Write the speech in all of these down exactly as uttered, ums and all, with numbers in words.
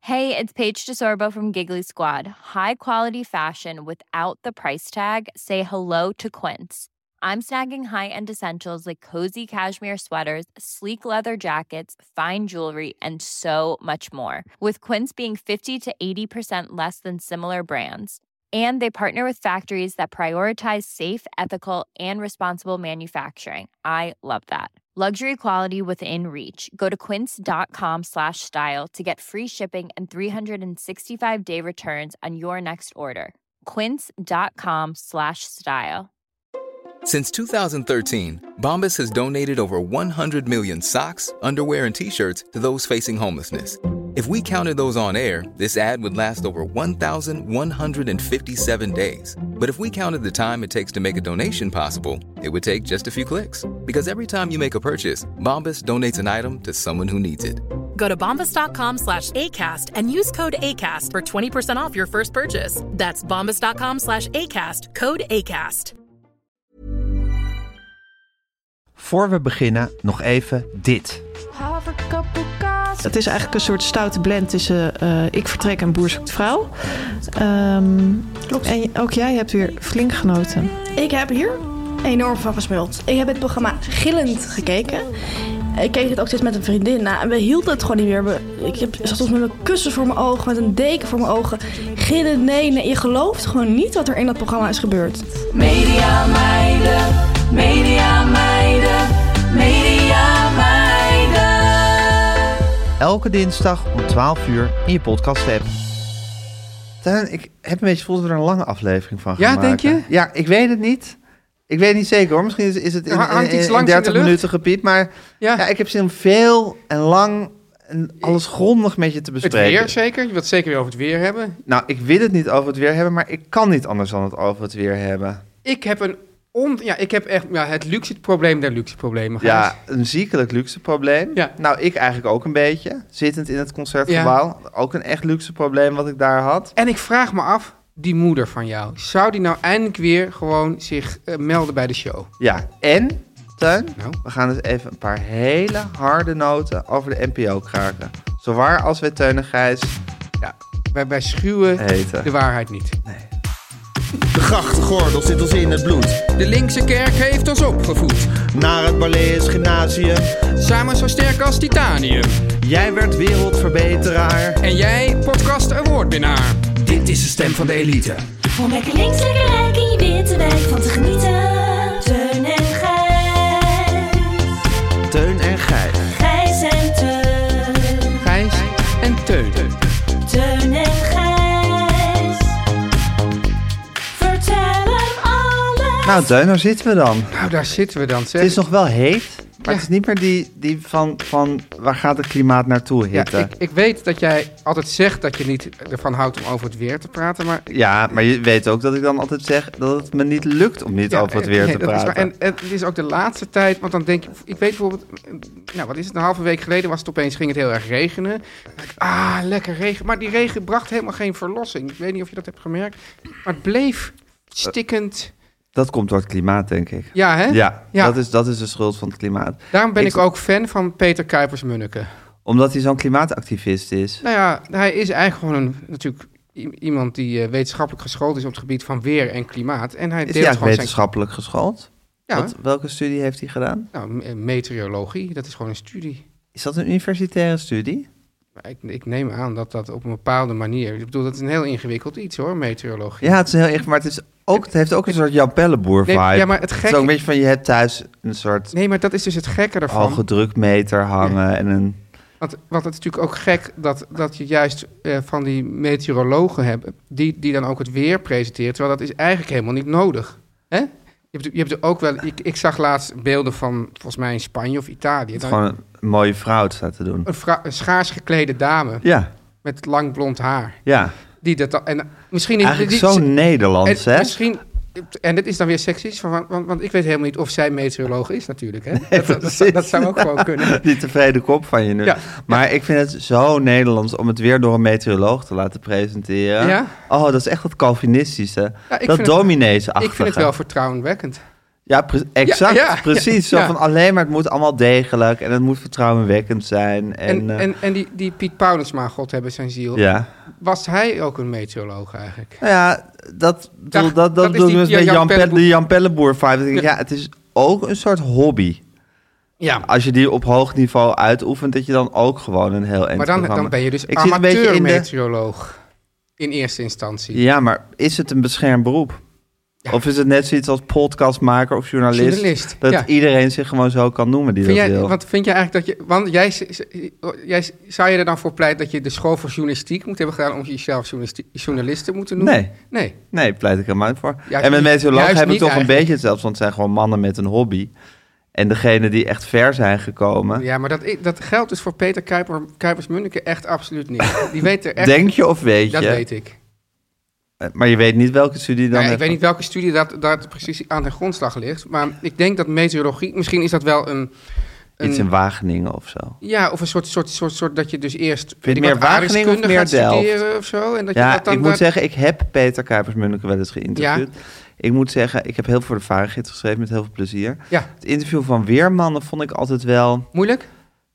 Hey, it's Paige DeSorbo from Giggly Squad. High quality fashion without the price tag. Say hello to Quince. I'm snagging high-end essentials like cozy cashmere sweaters, sleek leather jackets, fine jewelry, and so much more. With Quince being fifty to eighty percent less than similar brands. And they partner with factories that prioritize safe, ethical, and responsible manufacturing. I love that. Luxury quality within reach. Go to quince.com slash style to get free shipping and three sixty-five day returns on your next order. Quince.com slash style. Since two thousand thirteen, Bombas has donated over one hundred million socks, underwear, and T-shirts to those facing homelessness. If we counted those on air, this ad would last over one thousand one hundred fifty-seven days. But if we counted the time it takes to make a donation possible, it would take just a few clicks. Because every time you make a purchase, Bombas donates an item to someone who needs it. Go to bombas.com slash ACAST and use code ACAST for twenty percent off your first purchase. That's bombas.com slash ACAST, code ACAST. Voor we beginnen, nog even dit. Het is eigenlijk een soort stoute blend tussen uh, Ik vertrek en Boer zoekt vrouw. Um, Klopt. En ook jij hebt weer flink genoten. Ik heb hier enorm van gesmuld. Ik heb het programma gillend gekeken. Ik keek het ook steeds met een vriendin na en we hielden het gewoon niet meer. We, ik heb, zat soms met mijn kussen voor mijn ogen, met een deken voor mijn ogen. Gillen, nee, nee. Je gelooft gewoon niet wat er in dat programma is gebeurd. Media meiden, media meiden, media meiden. Elke dinsdag om twaalf uur in je podcast-app. Teun, ik heb een beetje het gevoel dat we er een lange aflevering van gaan ja, maken. Denk je? Ja, ik weet het niet. Ik weet het niet zeker hoor. Misschien is, is het in, in, in, in dertig minuten gepiept. Maar ja. Ja, ik heb zin om veel en lang en alles grondig met je te bespreken. Het weer zeker? Je wilt het zeker weer over het weer hebben? Nou, ik wil het niet over het weer hebben, maar ik kan niet anders dan het over het weer hebben. Ik heb een on, ja, ik heb echt ja, het luxe probleem der luxe problemen. Gijs. Ja, een ziekelijk luxe probleem. Ja. Nou, ik eigenlijk ook een beetje. Zittend in het Concertgebouw. Ja. Ook een echt luxe probleem wat ik daar had. En ik vraag me af, die moeder van jou, zou die nou eindelijk weer gewoon zich uh, melden bij de show? Ja, en, Teun, nou? we gaan dus even een paar hele harde noten over de N P O kraken. Zowaar als wij Teun en Gijs ja, wij, wij schuwen heten. De waarheid niet. Nee. De grachtgordel zit ons in het bloed. De linkse kerk heeft ons opgevoed. Naar het Barlees Gymnasium. Samen zo sterk als titanium. Jij werd wereldverbeteraar. En jij podcast awardwinnaar. Dit is de stem van de elite. Om lekker links, lekker rijk in je witte wijk van te genieten. Teun en Gijs. Teun en Gijs. Gijs en Teun. Gijs en Teun. Teun en Gijs. Vertel hem alles. Nou, Teun, daar zitten we dan. Nou, daar zitten we dan, zeg. Het is nog wel heet. Maar ja. het is niet meer die, die van, van waar gaat het klimaat naartoe hitte. Ja, ik, ik weet dat jij altijd zegt dat je niet ervan houdt om over het weer te praten. Maar ja, maar je weet ook dat ik dan altijd zeg dat het me niet lukt om niet ja, over het weer nee, te praten. En, en het is ook de laatste tijd, want dan denk ik, ik weet bijvoorbeeld, nou wat is het, een halve week geleden was het opeens, ging het heel erg regenen. Dan denk ik, ah, lekker regen. Maar die regen bracht helemaal geen verlossing. Ik weet niet of je dat hebt gemerkt, maar het bleef stikkend. Dat komt door het klimaat, denk ik. Ja, hè? Ja, ja. Dat, is, dat is de schuld van het klimaat. Daarom ben ik, ik ook fan van Peter Kuipers-Munneke. Omdat hij zo'n klimaatactivist is? Nou ja, hij is eigenlijk gewoon een, natuurlijk i- iemand die uh, wetenschappelijk geschoold is op het gebied van weer en klimaat. En hij is deelt hij gewoon wetenschappelijk zijn... geschoold? Ja. Wat, welke studie heeft hij gedaan? Nou, meteorologie, dat is gewoon een studie. Is dat een universitaire studie? Ik, ik neem aan dat dat op een bepaalde manier... Ik bedoel, dat is een heel ingewikkeld iets, hoor, meteorologie. Ja, het is heel ingewikkeld, maar het, is ook, het heeft ook een soort Jan Pelleboer vibe. Nee, ja, maar het, gek... het is ook een beetje van, je hebt thuis een soort... Nee, maar dat is dus het gekke ervan. Hoge drukmeter hangen ja. en een... Want, want het is natuurlijk ook gek dat, dat je juist uh, van die meteorologen hebt... Die, die dan ook het weer presenteren, terwijl dat is eigenlijk helemaal niet nodig. Hè? Je hebt, je hebt er ook wel... Ik, ik zag laatst beelden van, volgens mij in Spanje of Italië. Het is gewoon een mooie vrouw het staat te doen. Een, vrou, een schaars geklede dame. Ja. Met lang blond haar. Ja. Die dat dan, en misschien in, eigenlijk die, zo Nederlands, en, hè? Misschien, en dit is dan weer seksistisch, want, want, want ik weet helemaal niet of zij meteoroloog is natuurlijk. Hè? Nee, dat, dat, dat, dat zou ook gewoon kunnen. Die tevreden kop van je nu. Ja. Maar ja. ik vind het zo Nederlands om het weer door een meteoroloog te laten presenteren. Ja? Oh, dat is echt het Calvinistische. Ja, dat dominees-achtige. Ik vind het wel vertrouwenwekkend. Ja, pre- exact. Ja, ja, precies. ja, Zo ja. van alleen maar het moet allemaal degelijk en het moet vertrouwenwekkend zijn. En, En, uh, en, en die, die Piet Paulusma, God hebben zijn ziel, ja. was hij ook een meteoroloog eigenlijk? Nou ja, dat, Dag, dat, dat, dat is bedoel ik die dus Jan met Jan Pelleboer- Pelle, de Jan Pelleboer vibe. Ja. Ja. ja, het is ook een soort hobby. Ja, Als je die op hoog niveau uitoefent, dat je dan ook gewoon een heel eind maar dan, programma- dan ben je dus Ik zit een beetje in de- amateur-meteoroloog in eerste instantie. Ja, maar is het een beschermd beroep? Ja. Of is het net zoiets als podcastmaker of journalist? Journalist, dat ja. iedereen zich gewoon zo kan noemen die Vind dat jij, wil. want vind je eigenlijk dat je... Want jij, jij, zou je er dan voor pleiten dat je de school voor journalistiek moet hebben gedaan om jezelf journalisti- journalist te moeten noemen? Nee. Nee. Nee, pleit ik helemaal niet voor. Juist en met niet- meteorologen juist hebben we niet toch een eigenlijk. beetje hetzelfde, want het zijn gewoon mannen met een hobby. En degene die echt ver zijn gekomen... Ja, maar dat, dat geldt dus voor Peter Kuiper, Kuipers-Munneke echt absoluut niet. Die weet er echt... Denk je of weet je? Dat weet ik. Maar je weet niet welke studie dan... Nou, ik heeft- weet niet welke studie dat, dat precies aan de grondslag ligt. Maar ik denk dat meteorologie... Misschien is dat wel een... een Iets in Wageningen of zo. ja, of een soort, soort, soort, soort dat je dus eerst... Vind je weet ik meer wat, Wageningen of aardrijkskunde meer gaat Delft? studeren of zo. En dat je Ja, dat dan ik moet daar- zeggen, ik heb Peter Kuipers-Munneke wel eens geïnterviewd. Ik moet zeggen, ik heb heel veel voor de Varengids geschreven met heel veel plezier. Ja, Het interview van Weermannen vond ik altijd wel... moeilijk?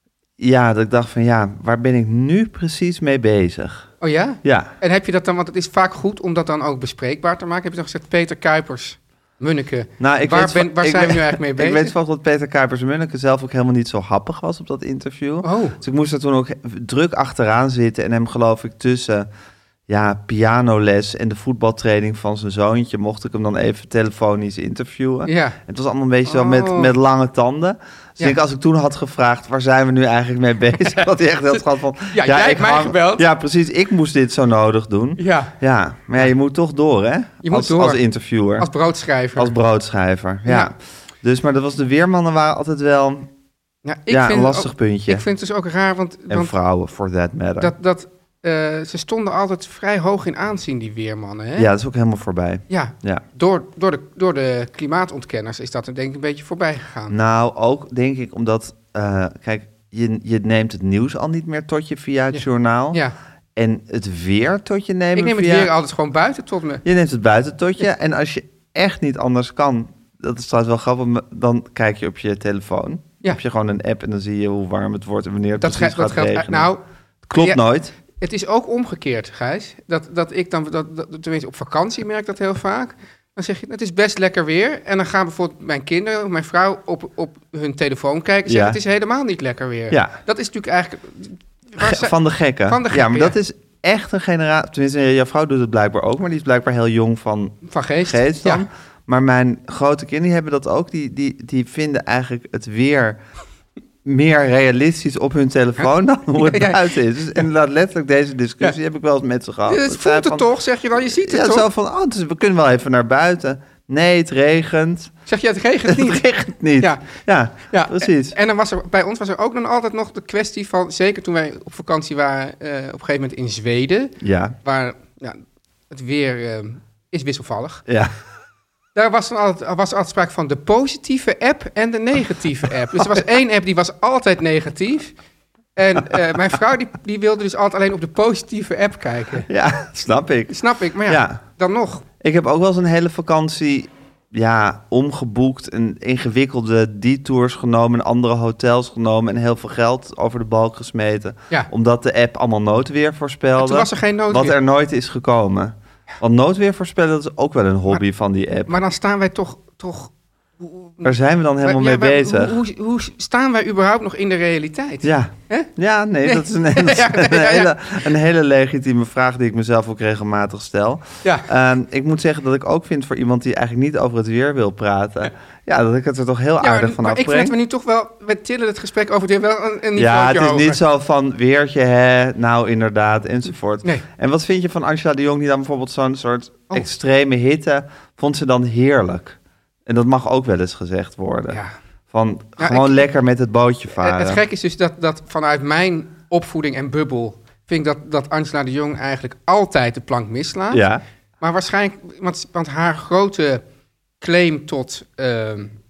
Ja, dat ik dacht van ja, waar ben ik nu precies mee bezig? Oh ja? Ja, En heb je dat dan... Want het is vaak goed om dat dan ook bespreekbaar te maken. Heb je dan gezegd Peter Kuipers, Munneke... nou, ik Waar weet, ben- van- waar ik zijn we weet- nu eigenlijk mee Ik bezig? weet van dat Peter Kuipers-Munneke zelf ook helemaal niet zo happig was op dat interview. Oh, Dus ik moest er toen ook druk achteraan zitten en hem geloof ik tussen ja, pianoles en de voetbaltraining van zijn zoontje mocht ik hem dan even telefonisch interviewen. ja. Het was allemaal een beetje zo Oh. met, met lange tanden. Dus Ja. ik denk, als ik toen had gevraagd, waar zijn we nu eigenlijk mee bezig? Dat hij echt heel gehad van... Ja, jij hebt ik mij gebeld. Ja, precies. Ik moest dit zo nodig doen. Ja, Ja, maar ja, je moet toch door, hè? Je moet als, door. als interviewer. als broodschrijver. Als broodschrijver, ja. Ja. Dus, maar dat was de Weermannen waren altijd wel ja, ik ja, vind een het lastig ook- puntje. Ik vind het dus ook raar, want... En want vrouwen, for that matter. dat, dat, eh, ze stonden altijd vrij hoog in aanzien, die Weermannen. Hè? Ja, dat is ook helemaal voorbij. Ja, Ja. door, door, de, door de klimaatontkenners is dat er denk ik een beetje voorbij gegaan. Nou, ook denk ik omdat... eh, kijk, je, je neemt het nieuws al niet meer tot je via het Ja. journaal. Ja, En het weer tot je nemen ik neem het via... weer altijd gewoon buiten tot me. Je neemt het buiten tot je. En als je echt niet anders kan... Dat is trouwens wel grappig, maar dan kijk je op je telefoon. Ja. Heb je gewoon een app en dan zie je hoe warm het wordt en wanneer het Dat, precies ge- dat gaat geldt. regenen. Nou, Klopt ja, nooit. het is ook omgekeerd, Gijs. Dat, dat ik dan, dat, dat, tenminste op vakantie merk ik dat heel vaak. Dan zeg je, het is best lekker weer. En dan gaan bijvoorbeeld mijn kinderen, of mijn vrouw op, op hun telefoon kijken. En zeggen, Ja. het is helemaal niet lekker weer. Ja. Dat is natuurlijk eigenlijk... waar Ge- ze- van de gekken. Van de ja, gekken, maar ja. dat is echt een generatie... Tenminste, jouw vrouw doet het blijkbaar ook, maar die is blijkbaar heel jong van van geest. geest dan. Ja. Maar mijn grote kinderen die hebben dat ook. Die, die, die vinden eigenlijk het weer meer realistisch op hun telefoon dan hoe het Ja, ja. buiten is. Dus inderdaad, letterlijk deze discussie Ja. heb ik wel eens met ze gehad. Het Dat voelt zij het van- toch, zeg je wel. Je ziet het Ja, toch? zo van, oh, dus we kunnen wel even naar buiten. Nee, het regent. Zeg je, het regent niet. Het regent niet. Ja. Ja, Ja, precies. En dan was er, bij ons was er ook dan altijd nog de kwestie van... Zeker toen wij op vakantie waren, eh, op een gegeven moment in Zweden... Ja, waar ja, het weer eh, is wisselvallig. ja. Daar was, dan altijd, er was altijd sprake van de positieve app en de negatieve app. Dus er was één app die was altijd negatief. En eh, mijn vrouw die, die wilde dus altijd alleen op de positieve app kijken. Ja, snap ik. Snap ik, maar ja, Ja. dan nog. Ik heb ook wel eens een hele vakantie ja, omgeboekt en ingewikkelde detours genomen en andere hotels genomen en heel veel geld over de balk gesmeten. Ja. Omdat de app allemaal noodweer voorspelde. En toen was er geen noodweer. Wat er nooit is gekomen. Want noodweer voorspellen, dat is ook wel een hobby Maar- van die app. Maar dan staan wij toch... toch Waar zijn we dan helemaal Ja, mee maar bezig? Hoe, hoe, hoe staan wij überhaupt nog in de realiteit? Ja. Hè? Ja, nee, Nee. dat is een, hele, Ja, nee, een, ja, ja. hele, een hele legitieme vraag die ik mezelf ook regelmatig stel. Ja. Ehm, ik moet zeggen dat ik ook vind voor iemand die eigenlijk niet over het weer wil praten, ja, dat ik het er toch heel Ja, aardig maar, van maar ik afbreng. vind dat we nu toch wel... We tillen het gesprek over dit wel een, een Ja, het niveautje is hoger. niet zo van weertje, hè, nou inderdaad, enzovoort. Nee. En wat vind je van Angela de Jong, die dan bijvoorbeeld zo'n soort Oh. extreme hitte, vond ze dan heerlijk? En dat mag ook wel eens gezegd worden. Ja. Van Ja, gewoon ik- lekker met het bootje Het, varen. het gek is dus dat, dat vanuit mijn opvoeding en bubbel... vind ik dat, dat Angela de Jong eigenlijk altijd de plank mislaat. Ja, Maar waarschijnlijk... Want, want haar grote claim tot... ehm,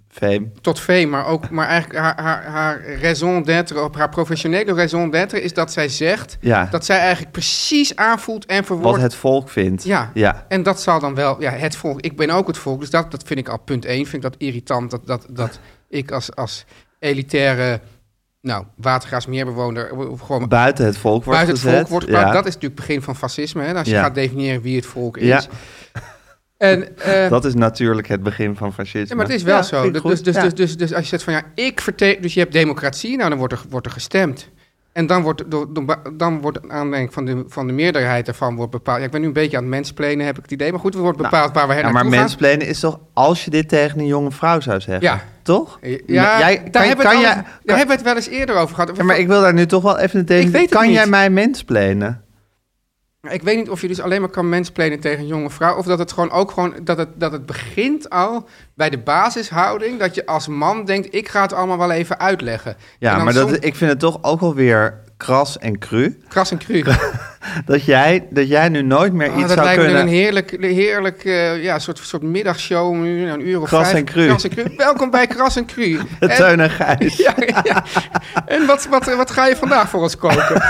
Fame. Tot fame, maar ook, maar eigenlijk haar, haar, haar raison d'être, op haar professionele raison d'être is dat zij zegt ja. dat zij eigenlijk precies aanvoelt en verwoordt wat het volk vindt. Ja. ja, en dat zal dan wel, ja, het volk. Ik ben ook het volk, dus dat, dat vind ik al punt één. Vind ik dat irritant dat, dat, dat ik als, als elitaire, nou, Watergraafsmeerbewoner gewoon buiten het volk wordt buiten gezet. het volk wordt ja. Dat is natuurlijk het begin van fascisme, hè, als je ja. gaat definiëren wie het volk is. Ja. En, uh, dat is natuurlijk het begin van fascisme. Ja, maar het is wel ja, zo. Dus, dus, dus, ja. dus, dus, dus als je zegt van ja, ik vertegen... Dus je hebt democratie, nou dan wordt er, wordt er gestemd. En dan wordt, dan wordt aan denk van de, van de meerderheid ervan wordt bepaald... Ja, ik ben nu een beetje aan het mensplenen, heb ik het idee. Maar goed, er wordt bepaald nou, waar we heen ja, naartoe maar gaan. mensplenen is toch als je dit tegen een jonge vrouw zou zeggen? Ja. Toch? Ja, jij, daar, kan, hebben, kan we jij, daar kan, hebben we het wel eens eerder over gehad. Ja, maar ik wil daar nu toch wel even tegen... Kan niet. jij mij mensplenen? Ik weet niet of je dus alleen maar kan mensplenen tegen een jonge vrouw... of dat het gewoon ook gewoon... dat het, dat het begint al bij de basishouding... dat je als man denkt, ik ga het allemaal wel even uitleggen. Ja, maar soms... dat, ik vind het toch ook wel weer kras en cru. Kras en cru. dat, jij, dat jij nu nooit meer oh, iets dat zou lijkt kunnen... me een heerlijk, heerlijk uh, ja, soort, soort middagshow, een uur of Kras vijf. En cru. Kras en cru. Welkom bij Kras en Cru. De Teun en Gijs. ja, ja. En wat, wat, wat ga je vandaag voor ons koken?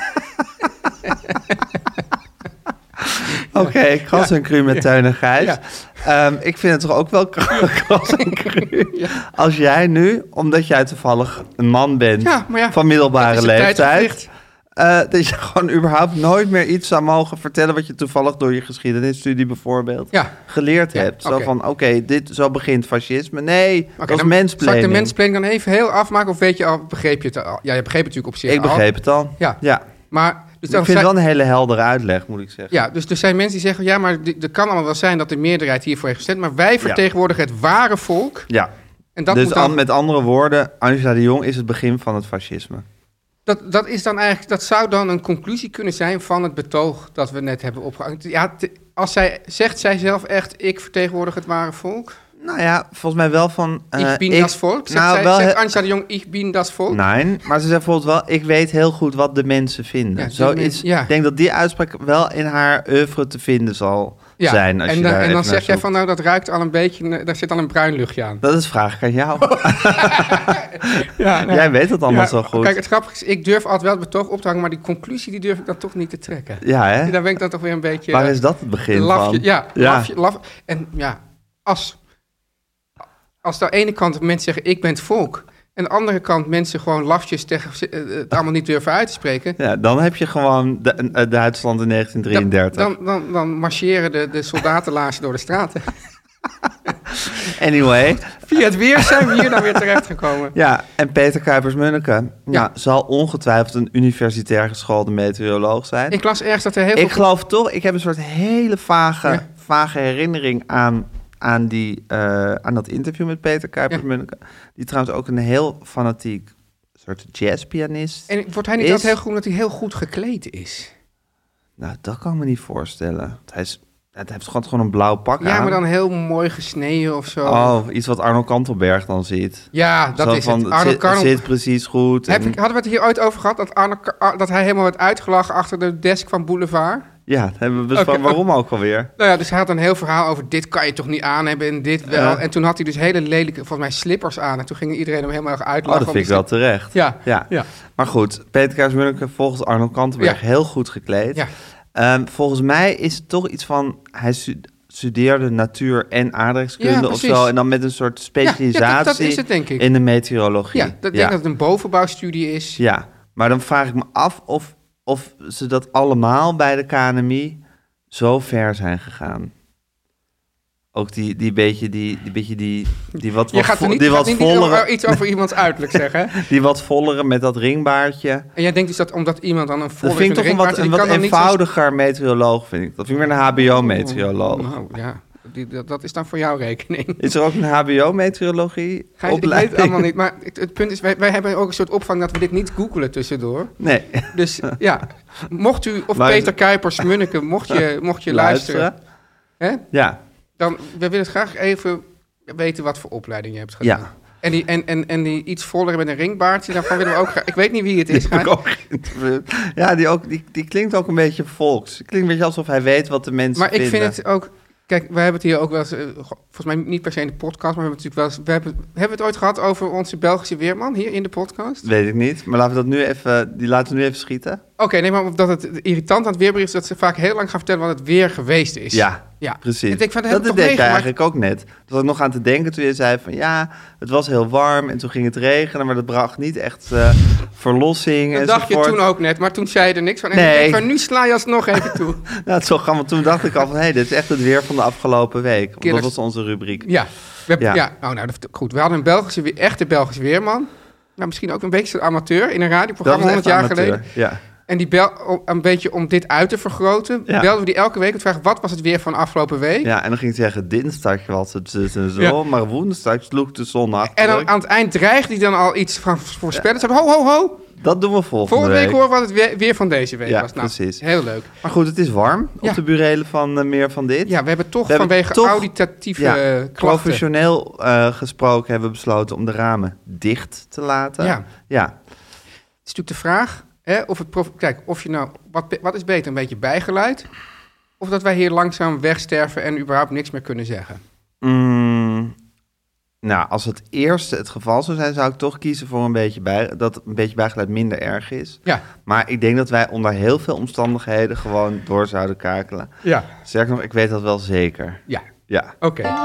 Oké, okay, kras en cru met ja. Teun en Gijs. Ja. Um, ik vind het toch ook wel kras en cru. Ja. Als jij nu, omdat jij toevallig een man bent ja, ja, van middelbare leeftijd... Uh, dat je gewoon überhaupt nooit meer iets zou mogen vertellen... wat je toevallig door je geschiedenisstudie bijvoorbeeld ja. geleerd ja, hebt. Zo okay. van, oké, okay, dit zo begint fascisme. Nee, okay, dat is mensplaning. Zal ik de mensplaning dan even heel afmaken? Of weet je al, begreep je het al? Ja, je begreep het natuurlijk op zich Ik begreep al. het al, ja. ja. Maar... Dus ik vind het wel een hele heldere uitleg, moet ik zeggen. Ja, dus er zijn mensen die zeggen... ja, maar er kan allemaal wel zijn dat de meerderheid hiervoor heeft gestemd... maar wij vertegenwoordigen ja. het ware volk. Ja, en dat dus moet dan... met andere woorden... Angela de Jong is het begin van het fascisme. Dat, dat, is dan eigenlijk, dat zou dan een conclusie kunnen zijn van het betoog dat we net hebben opgehangen. Ja, te, als zij, zegt zij zelf echt, ik vertegenwoordig het ware volk? Nou ja, volgens mij wel van... Uh, ik bin ik, das volk? Zegt, nou, zij, wel zegt he- Angela de Jong, ik bin das volk? Nee, maar ze zegt bijvoorbeeld wel... ik weet heel goed wat de mensen vinden. Ja, Zo men, is, ja. Ik denk dat die uitspraak wel in haar oeuvre te vinden zal ja. zijn. Als en, je da, daar en dan zeg zoekt. jij van, nou, dat ruikt al een beetje... daar zit al een bruin luchtje aan. Dat is vraag ik aan jou. ja, nou, jij weet dat allemaal ja, zo goed. Kijk, het grappige is, ik durf altijd wel het betoog op te hangen... maar die conclusie die durf ik dan toch niet te trekken. Ja, hè? Daar ben ik dan toch weer een beetje... Waar is dat het begin lafje, van? Ja, ja. Lafje, laf, en ja, als... Als aan de ene kant mensen zeggen, ik ben het volk... en aan de andere kant mensen gewoon lafjes tegen het allemaal niet durven uit te spreken... Ja, dan heb je gewoon de, uh, Duitsland in negentien drieëndertig. Dan, dan, dan, dan marcheren de, de soldatenlaarzen door de straten. Anyway. Via het weer zijn we hier dan weer terechtgekomen. Ja, en Peter Kuipers-Munneke ja. nou, zal ongetwijfeld een universitair geschoolde meteoroloog zijn. Ik las ergens dat er heel ik veel... Ik geloof toch, ik heb een soort hele vage, ja. vage herinnering aan... Aan, die, uh, aan dat interview met Peter Kuipers-Munneke. Ja. Die trouwens ook een heel fanatiek soort jazzpianist En wordt hij niet altijd heel goed omdat hij heel goed gekleed is? Nou, dat kan ik me niet voorstellen. Hij, is, hij heeft gewoon een blauw pak ja, aan. maar dan heel mooi gesneden of zo. Oh, iets wat Arno Kantelberg dan ziet. Ja, dat zo is van, het. Arno zit, Karno... zit precies goed. Heb en... ik, hadden we het hier ooit over gehad? Dat, Arno, dat hij helemaal werd uitgelachen achter de desk van Boulevard? Ja, dat hebben we besproken. Okay. Waarom ook alweer? Nou ja, dus hij had een heel verhaal over... dit kan je toch niet aan hebben en dit wel. Uh, en toen had hij dus hele lelijke, volgens mij, slippers aan. En toen ging iedereen hem helemaal erg uitlachen. Oh, dat vind ik wel terecht. Ja, ja. ja. Maar goed, Peter Kuipers-Munneke volgens Arno Kantelberg ja. heel goed gekleed. Ja. Um, volgens mij is het toch iets van... Hij studeerde natuur- en aardrijkskunde ja, of zo. En dan met een soort specialisatie ja, ja, dat, dat is het, denk ik. In de meteorologie. Ja, dat, ik denk dat het een bovenbouwstudie is. Ja, maar dan vraag ik me af of... of ze dat allemaal bij de K N M I zo ver zijn gegaan. Ook die, die beetje die, die, beetje die, die wat, je wat, gaat er niet, die gaat wat niet vollere... iets over iemands uiterlijk zeggen. Die wat vollere met dat ringbaardje. En jij denkt dus dat omdat iemand dan een vollere dat vind ik toch een wat, een wat eenvoudiger zo... meteoroloog, vind ik. Dat vind ik weer een H B O-meteoroloog. Oh, nou ja, die, dat, dat is dan voor jouw rekening. Is er ook een H B O-meteorologie Gijs, ik weet het allemaal niet, maar het, het punt is, wij, wij hebben ook een soort opvang dat we dit niet googelen tussendoor. Nee. Dus ja, mocht u, of maar Peter Kuipers-Munneke, mocht je, mocht je luisteren, luisteren. Hè? Ja. Dan we willen graag even weten wat voor opleiding je hebt gedaan. Ja. En die, en, en, en die iets voller met een ringbaardje, daarvan willen we ook graag... Ik weet niet wie het is. Ja, die, ook, die, die klinkt ook een beetje volks. Het klinkt een beetje alsof hij weet wat de mensen maar vinden. Maar ik vind het ook... Kijk, wij hebben het hier ook wel eens, uh, volgens mij niet per se in de podcast, maar we hebben het natuurlijk wel eens, we hebben, hebben we het ooit gehad over onze Belgische weerman hier in de podcast? Weet ik niet, maar laten we dat nu even, die laten we nu even schieten. Oké, okay, nee, maar omdat het irritant aan het weerbericht is dat ze vaak heel lang gaan vertellen wat het weer geweest is. Ja, ja. precies. Ik denk van, dat dat dat deed ik eigenlijk ook net. Toen was ik nog aan te denken toen je zei van ja, het was heel warm en toen ging het regenen, maar dat bracht niet echt uh, verlossing. Dat enzovoort. dacht je toen ook net, maar toen zei je er niks van. En nee. ik denk van, nu sla je alsnog even toe. Nou, het is zo grappig. Toen dacht ik al van hé, hey, dit is echt het weer van de afgelopen week. Want dat was onze rubriek. Ja, we hebben, ja. ja. Oh, nou, dat, goed. We hadden een Belgische, echte Belgische weerman. Nou, misschien ook een beetje amateur in een radioprogramma honderd jaar amateur. geleden. Ja. En die bel, een beetje om dit uit te vergroten, ja. belden we die elke week en vragen wat was het weer van afgelopen week. Ja, en dan ging hij zeggen, dinsdag was het en zo, ja. maar woensdag sloeg de zon achter. En dan aan het eind dreigde hij dan al iets van voorspellen. Ja. Ze ho, ho, ho. Dat doen we volgende, volgende week. week horen wat het weer, weer van deze week ja, was. Nou, precies. Heel leuk. Maar goed, het is warm op ja. de burelen van uh, meer van dit. Ja, we hebben toch we vanwege hebben toch, auditatieve ja, klachten. Professioneel uh, gesproken hebben we besloten om de ramen dicht te laten. Ja. ja. Het is natuurlijk de vraag, hè, of het prof... kijk, of je nou, wat, wat is beter, een beetje bijgeluid, of dat wij hier langzaam wegsterven en überhaupt niks meer kunnen zeggen? Mm, nou, als het eerste het geval zou zijn, zou ik toch kiezen voor een beetje bij, dat een beetje bijgeluid minder erg is. Ja. Maar ik denk dat wij onder heel veel omstandigheden gewoon door zouden kakelen. Ja. Sterker nog, ik weet dat wel zeker. Ja. Ja. Oké. Okay.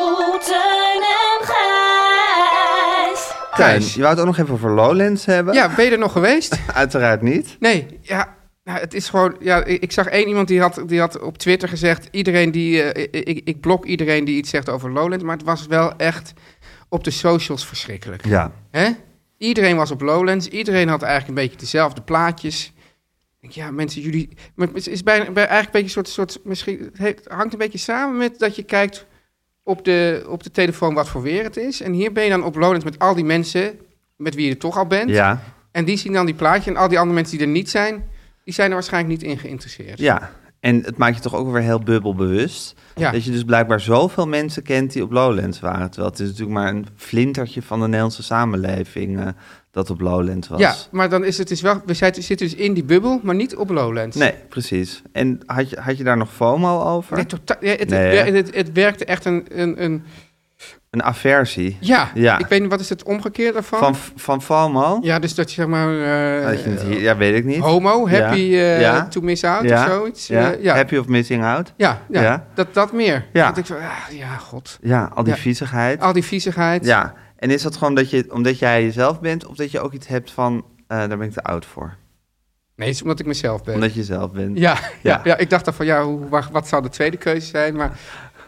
Teun, je wou het ook nog even over Lowlands hebben. Ja, ben je er nog geweest? Uiteraard niet. Nee, ja, nou, het is gewoon... Ja, ik, ik zag één iemand die had, die had op Twitter gezegd... iedereen die... Uh, ik, ik blok iedereen die iets zegt over Lowlands... maar het was wel echt op de socials verschrikkelijk. Ja. Hè? Iedereen was op Lowlands. Iedereen had eigenlijk een beetje dezelfde plaatjes. Ik denk, ja, mensen, jullie... Maar het is bijna, bij, eigenlijk een beetje een soort... soort misschien, het hangt een beetje samen met dat je kijkt... Op de, op de telefoon wat voor weer het is. En hier ben je dan op Lowlands met al die mensen... met wie je er toch al bent. Ja. En die zien dan die plaatje. En al die andere mensen die er niet zijn... die zijn er waarschijnlijk niet in geïnteresseerd. Ja, en het maakt je toch ook weer heel bubbelbewust. Ja. Dat je dus blijkbaar zoveel mensen kent die op Lowlands waren. Terwijl het is natuurlijk maar een flintertje van de Nederlandse samenleving... Uh, dat op Lowlands was. Ja, maar dan is het dus wel... We zitten dus in die bubbel, maar niet op Lowlands. Nee, precies. En had je, had je daar nog FOMO over? Nee, totaal... Ja, het, nee, het, het, het werkte echt een... een, een Een aversie. Ja, ja, ik weet niet, wat is het omgekeerd daarvan? Van, van FOMO? Ja, dus dat je zeg maar... Uh, dat je het hier, ja, weet ik niet. Homo, happy ja. Uh, ja. to miss out ja. of zoiets. Ja. Uh, ja, happy of missing out. Ja, ja, ja. Dat, dat meer. Ja. Dat ik zo, ah, ja, god. Ja, al die ja. viezigheid. Al die viezigheid. Ja, en is dat gewoon dat je, omdat jij jezelf bent... of dat je ook iets hebt van, uh, daar ben ik te oud voor? Nee, het is omdat ik mezelf ben. Omdat je zelf bent. Ja, ja. ja, ja. Ik dacht dan van, ja, hoe, wat, wat zou de tweede keuze zijn, maar...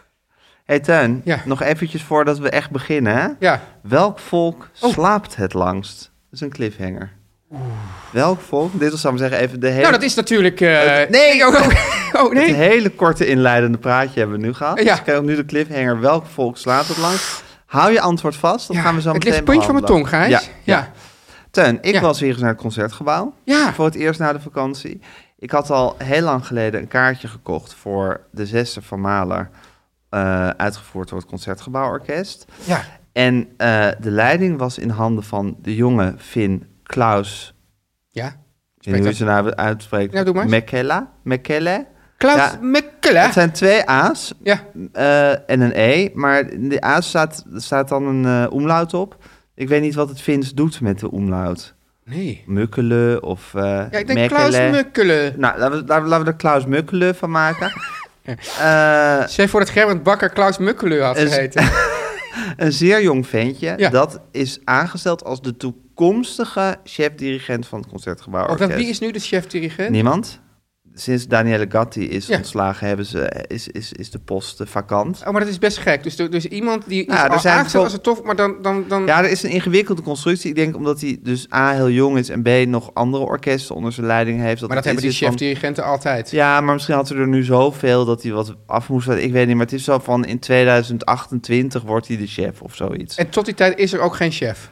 Hey Teun, ja. nog eventjes voordat we echt beginnen. Hè? Ja. Welk volk oh. slaapt het langst? Dat is een cliffhanger. Oeh. Welk volk? Dit was, zal ik maar zeggen, even de hele... Nou, dat is natuurlijk... Uh... Het, nee, oh, oh, oh, nee. Het hele korte inleidende praatje hebben we nu gehad. Ja. Dus ik krijg nu de cliffhanger. Welk volk slaapt het langst? Hou je antwoord vast, dat ja, gaan we zo het meteen ligt puntje van mijn tong, Gijs. Ja. ja. ja. Teun, ik ja. was weer eens naar het Concertgebouw. Ja. Voor het eerst na de vakantie. Ik had al heel lang geleden een kaartje gekocht voor de zesde van Mahler... Uh, uitgevoerd door het Concertgebouworkest. Ja. En uh, de leiding was in handen van de jonge Finn Klaus... Ja. Ik weet niet hoe je zijn naam uitspreekt. Ja, doe maar. Mekela? Mekele? Klaus ja, Mekele? Het zijn twee A's ja. uh, en een E. Maar in de A's staat, staat dan een uh, umlaut op. Ik weet niet wat het Fins doet met de umlaut. Nee. Mukkele of uh, Ja, ik denk Mekele. Klaus Mukkele. Nou, laten we, laten, laten we er Klaus Mukkele van maken. Uh, Zeg voor dat Gerbrand Bakker Klaus Mukkele had geheten. Een zeer jong ventje. Ja. Dat is aangesteld als de toekomstige chef-dirigent van het Concertgebouworkest. Oh, wie is nu de chef-dirigent? Niemand. Sinds Daniele Gatti is ja. ontslagen, hebben ze, is, is, is de post vakant. Oh, maar dat is best gek. Dus, dus iemand die is nou, al zijn aangesteld als het tof, maar dan, dan, dan... Ja, er is een ingewikkelde constructie. Ik denk omdat hij dus A, heel jong is en B, nog andere orkesten onder zijn leiding heeft. Dat maar dat hebben die chef-dirigenten van... altijd. Ja, maar misschien had hij er nu zoveel dat hij wat af moest. Ik weet niet, maar het is zo van in tweeduizend achtentwintig wordt hij de chef of zoiets. En tot die tijd is er ook geen chef?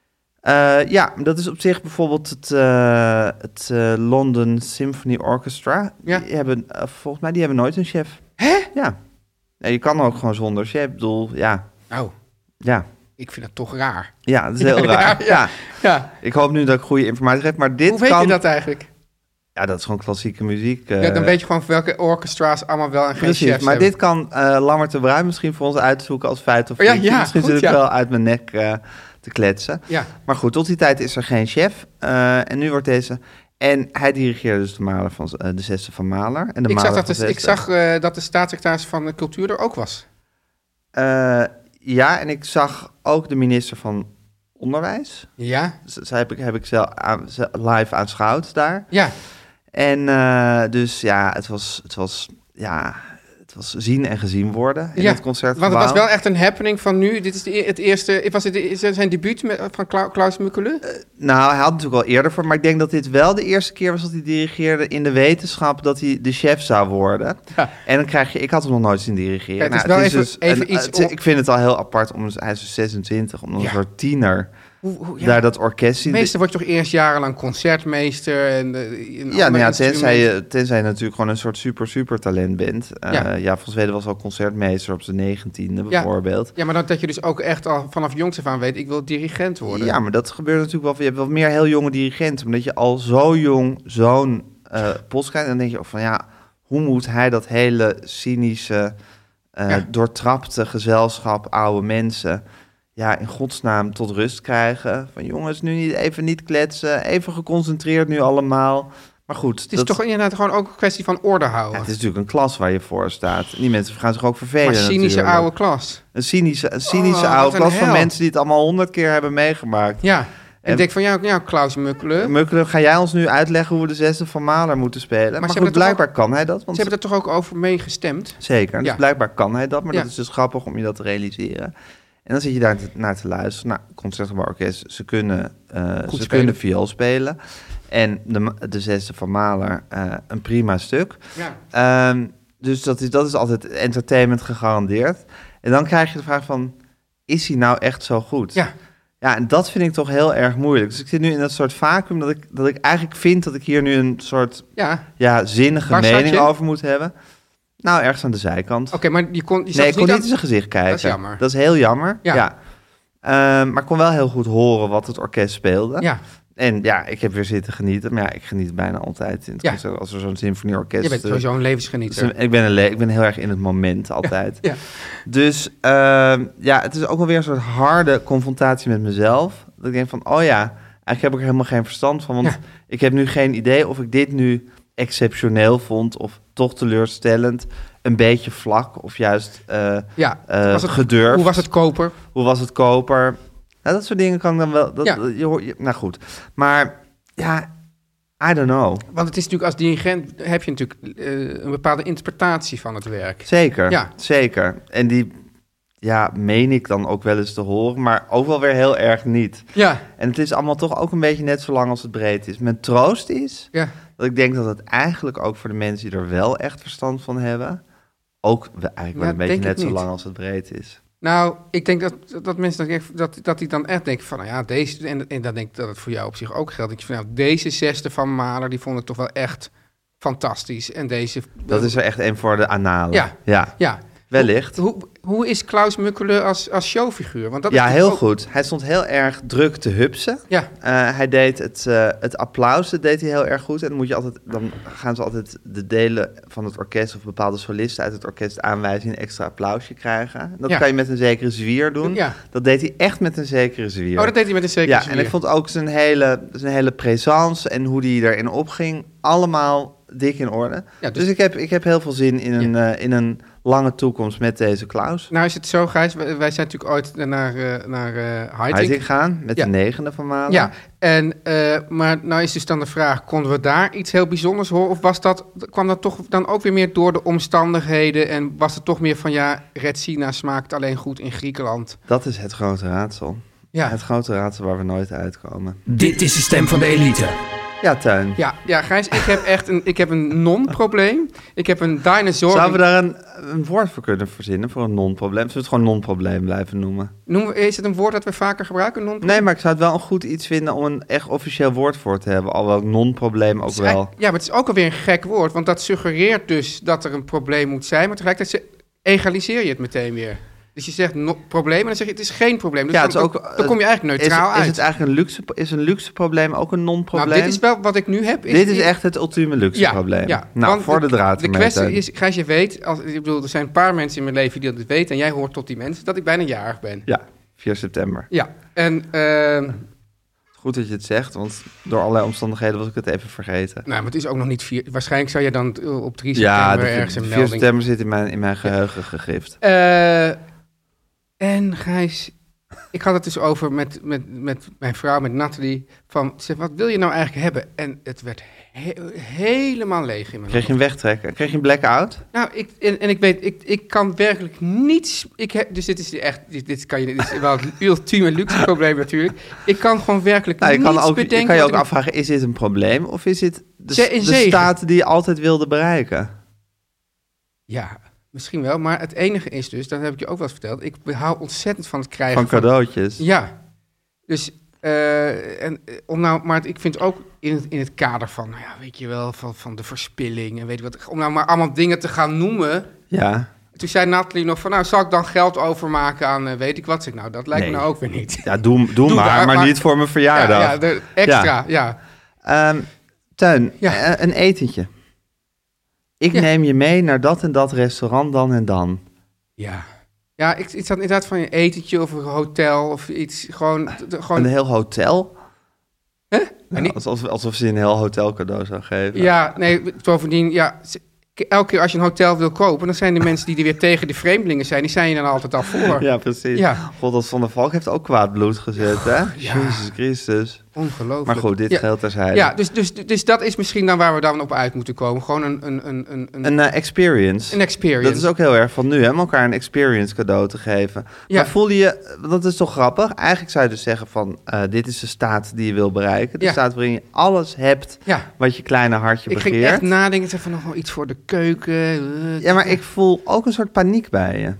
Uh, ja, dat is op zich bijvoorbeeld het, uh, het uh, London Symphony Orchestra. Ja. Die hebben, uh, volgens mij, die hebben nooit een chef. Hè? Ja. ja. Je kan ook gewoon zonder chef. Ik bedoel, ja. Oh. Ja. Ik vind het toch raar. Ja, dat is heel ja, raar. Ja, ja. ja. Ik hoop nu dat ik goede informatie heb, maar dit Hoe weet kan... je dat eigenlijk? Ja, dat is gewoon klassieke muziek. Uh... Ja, dan weet je gewoon welke orchestra's allemaal wel en geen Precies, chefs maar hebben. dit kan uh, Lammert de Bruin misschien voor ons uitzoeken als feit of oh, ja, niet. ja, misschien goed, zit ik ja. wel uit mijn nek uh, te kletsen. Ja. Maar goed, tot die tijd is er geen chef. Uh, en nu wordt deze... En hij dirigeerde dus de Mahler van uh, de zesde van Mahler. En de ik, zag Mahler dat de, ik zag uh, dat de staatssecretaris van de Cultuur er ook was. Uh, ja, en ik zag ook de minister van Onderwijs. Ja. Zij heb ik, heb ik zelf aan, live aanschouwd daar. Ja. En uh, dus ja, het was, het was, ja, het was zien en gezien worden in ja, het concertgebouw. Want het was wel echt een happening van nu. Dit is de, het eerste, was het de, zijn debuut met, van Klaus Mückele? Uh, nou, hij had natuurlijk al eerder voor, maar ik denk dat dit wel de eerste keer was dat hij dirigeerde in de wetenschap dat hij de chef zou worden. Ja. En dan krijg je, ik had hem nog nooit zien dirigeren. Ja, het is nou, wel het is even, dus even een, iets. Het, op... Ik vind het al heel apart om, hij is dus zesentwintig, om dan ja. een soort tiener. Hoe, hoe, ja. Daar dat orkest zien. Meestal word je toch eerst jarenlang concertmeester. En, en ja, nou ja tenzij, je, tenzij je natuurlijk gewoon een soort super, super talent bent. Uh, ja. ja, Van Zweden was al concertmeester op zijn negentiende bijvoorbeeld. Ja, ja maar dat, dat je dus ook echt al vanaf jongs af aan weet, ik wil dirigent worden. Ja, maar dat gebeurt natuurlijk wel. Je hebt wel meer heel jonge dirigenten. Omdat je al zo jong zo'n uh, post krijgt. En dan denk je ook van ja, hoe moet hij dat hele cynische, uh, ja. doortrapte gezelschap, oude mensen... ja, in godsnaam tot rust krijgen. Van jongens, nu niet, even niet kletsen. Even geconcentreerd nu allemaal. Maar goed. Het is dat... toch inderdaad gewoon ook een kwestie van orde houden. Ja, het is natuurlijk een klas waar je voor staat. En die mensen gaan zich ook vervelen. Maar cynische natuurlijk. oude klas. Een cynische, een cynische oh, oude klas hel. van mensen die het allemaal honderd keer hebben meegemaakt. Ja. En ik denk van, ja, ja Klaus Mückele. Mückele, ga jij ons nu uitleggen hoe we de zesde van Mahler moeten spelen? Maar, maar goed, blijkbaar ook, kan hij dat. Want ze hebben er toch ook over meegestemd? Zeker, dus ja. blijkbaar kan hij dat. Maar ja. dat is dus grappig om je dat te realiseren. En dan zit je daar te, naar te luisteren. Nou, Concertgebouworkest, ze kunnen, uh, ze kunnen viool spelen. En de, de zesde van Mahler, uh, een prima stuk. Ja. Um, dus dat is, dat is altijd entertainment gegarandeerd. En dan krijg je de vraag van, is hij nou echt zo goed? Ja. Ja, en dat vind ik toch heel erg moeilijk. Dus ik zit nu in dat soort vacuüm dat ik, dat ik eigenlijk vind dat ik hier nu een soort ja. Ja, zinnige Waar mening over moet hebben. Nou, ergens aan de zijkant. Oké, okay, maar je kon... Je nee, ik kon niet aan... in zijn gezicht kijken. Dat is jammer. Dat is heel jammer, ja. ja. Uh, maar ik kon wel heel goed horen wat het orkest speelde. Ja. En ja, ik heb weer zitten genieten. Maar ja, ik geniet bijna altijd in het ja. concert. Als er zo'n symfonieorkest... Je bent sowieso een levensgenieter. Dus ik, ben een le- ik ben heel erg in het moment altijd. ja. Dus uh, ja, het is ook wel weer een soort harde confrontatie met mezelf. Dat ik denk van, oh ja, eigenlijk heb ik er helemaal geen verstand van. Want ja. ik heb nu geen idee of ik dit nu exceptioneel vond... of toch teleurstellend, een beetje vlak of juist uh, ja. uh, was het, gedurfd. Hoe was het koper? Hoe was het koper? Nou, dat soort dingen kan ik dan wel... Dat, ja. je, je, nou goed, maar ja, I don't know. Want het is natuurlijk als dirigent heb je natuurlijk uh, een bepaalde interpretatie van het werk. Zeker, ja. zeker. En die, ja, meen ik dan ook wel eens te horen, maar ook wel weer heel erg niet. Ja. En het is allemaal toch ook een beetje net zo lang als het breed is. Mijn troost is ja. dat ik denk dat het eigenlijk ook voor de mensen die er wel echt verstand van hebben, ook eigenlijk wel ja, een beetje net zo niet. lang als het breed is. Nou, ik denk dat, dat mensen dat, dat, dat die dan echt denken van, nou ja, deze... En, en dan denk ik dat het voor jou op zich ook geldt. Dat je van, nou, deze zesde van Mahler, die vond ik toch wel echt fantastisch. En deze... Dat is er echt een voor de analen. Ja, ja. ja. Wellicht. Hoe, hoe, hoe is Klaus Mückele als, als showfiguur? Want dat ja, is heel ook... goed. Hij stond heel erg druk te hupsen. Ja. Uh, hij deed het, uh, het applaus, dat deed hij heel erg goed. En dan, moet je altijd, dan gaan ze altijd de delen van het orkest of bepaalde solisten uit het orkest aanwijzen, een extra applausje krijgen. Dat ja. kan je met een zekere zwier doen. Ja. Dat deed hij echt met een zekere zwier. Oh, dat deed hij met een zekere ja, zwier. En ik vond ook zijn hele, zijn hele présence en hoe hij erin opging, allemaal dik in orde. Ja, dus dus ik, heb, ik heb heel veel zin in een, ja. uh, in een lange toekomst met deze Klaus. Nou is het zo, Gijs, wij zijn natuurlijk ooit naar, uh, naar uh, Haitink. Haitink gaan, met ja. de negende van Mahler. Ja, en, uh, maar nou is dus dan de vraag, konden we daar iets heel bijzonders horen? Of was dat, kwam dat toch dan ook weer meer door de omstandigheden? En was het toch meer van, ja, Retsina smaakt alleen goed in Griekenland? Dat is het grote raadsel. Ja. Het grote raadsel waar we nooit uitkomen. Dit is de stem van de elite. Ja, Teun. Ja, ja, Gijs, ik heb echt een, ik heb een non-probleem. Ik heb een dinosaur... Zouden we daar een, een woord voor kunnen verzinnen, voor een non-probleem? Zullen we het gewoon non-probleem blijven noemen? Noemen we, is het een woord dat we vaker gebruiken, non-probleem? Nee, maar ik zou het wel een goed iets vinden om een echt officieel woord voor te hebben. Alhoewel non-probleem ook wel... Ja, maar het is ook alweer een gek woord, want dat suggereert dus dat er een probleem moet zijn, maar tegelijkertijd egaliseer je het meteen weer. Dus je zegt no- probleem en dan zeg je het is geen probleem. Dus ja, dan, het is ook, dan, dan kom je eigenlijk neutraal is, uit. Is het eigenlijk een luxe, is een luxe probleem ook een non-probleem? Nou, dit is wel wat ik nu heb. Is dit is echt het ultieme luxe ja, probleem. Ja, nou, voor de, de draad. De kwestie mee, is, Gijs, je weet, als, ik bedoel, er zijn een paar mensen in mijn leven die dat weten en jij hoort tot die mensen, dat ik bijna jarig ben. Ja, vier september. Ja, en... Uh, Goed dat je het zegt, want door allerlei omstandigheden was ik het even vergeten. Nou, maar het is ook nog niet vier. Waarschijnlijk zou je dan op drie ja, september de, ergens een vier melding... september zit in mijn, in mijn geheugen ja. gegrift. Uh, en Gijs, ik had het dus over met, met, met mijn vrouw, met Nathalie, van, zeg, wat wil je nou eigenlijk hebben? En het werd he- helemaal leeg in mijn Kreeg je een wegtrekken? Kreeg je een blackout? Nou, ik, en, en ik weet, ik, ik kan werkelijk niets... Ik heb, dus dit is echt, dit, dit kan je, dit is wel het ultieme luxe probleem natuurlijk. Ik kan gewoon werkelijk nou, je niets kan ook, bedenken. Je kan je ook afvragen, is dit een probleem? Of is dit de, Ze, de staat die je altijd wilde bereiken? Ja, misschien wel. Maar het enige is dus, dat heb ik je ook wel eens verteld, ik hou ontzettend van het krijgen van... cadeautjes? Van, ja. Dus... Uh, en, om nou, maar ik vind ook in het, in het kader van, nou ja, weet je wel, van, van de verspilling en weet je wat, om nou maar allemaal dingen te gaan noemen. Ja. Toen zei Nathalie nog van, nou, zal ik dan geld overmaken aan, uh, weet ik wat? Zeg, nou, dat lijkt nee. me nou ook weer niet. Ja, doe, doe, doe maar, daar, maar, maar niet voor mijn verjaardag. Ja, ja de extra, ja. ja. Um, Teun, ja. een etentje. Ik ja. neem je mee naar dat en dat restaurant dan en dan. Ja. Ja, ik, iets had inderdaad van een etentje of een hotel of iets. Gewoon, de, gewoon... Een heel hotel? Huh? Nou, niet... alsof, alsof ze je een heel hotel cadeau zou geven. Ja, nee, bovendien, ja... Elke keer als je een hotel wil kopen, dan zijn de mensen die er weer tegen de vreemdelingen zijn, die zijn je dan altijd al voor. Ja, precies. Ja. God, als Van der Valk heeft ook kwaad bloed gezet, hè? Ja. Jezus Christus. Ongelooflijk. Maar goed, dit ja. geldt terzijde. Ja, dus, dus, dus dat is misschien dan waar we dan op uit moeten komen. Gewoon een... Een, een, een, een, een uh, experience. Een experience. Dat is ook heel erg van nu, hè? Om elkaar een experience cadeau te geven. Ja. Maar voelde je... Dat is toch grappig? Eigenlijk zou je dus zeggen van... Uh, dit is de staat die je wil bereiken. De ja. staat waarin je alles hebt ja. wat je kleine hartje ik begeert. Ik ging echt nadenken. Zeg van nog wel iets voor de keuken. Uh, ja, maar ik voel ook een soort paniek bij je.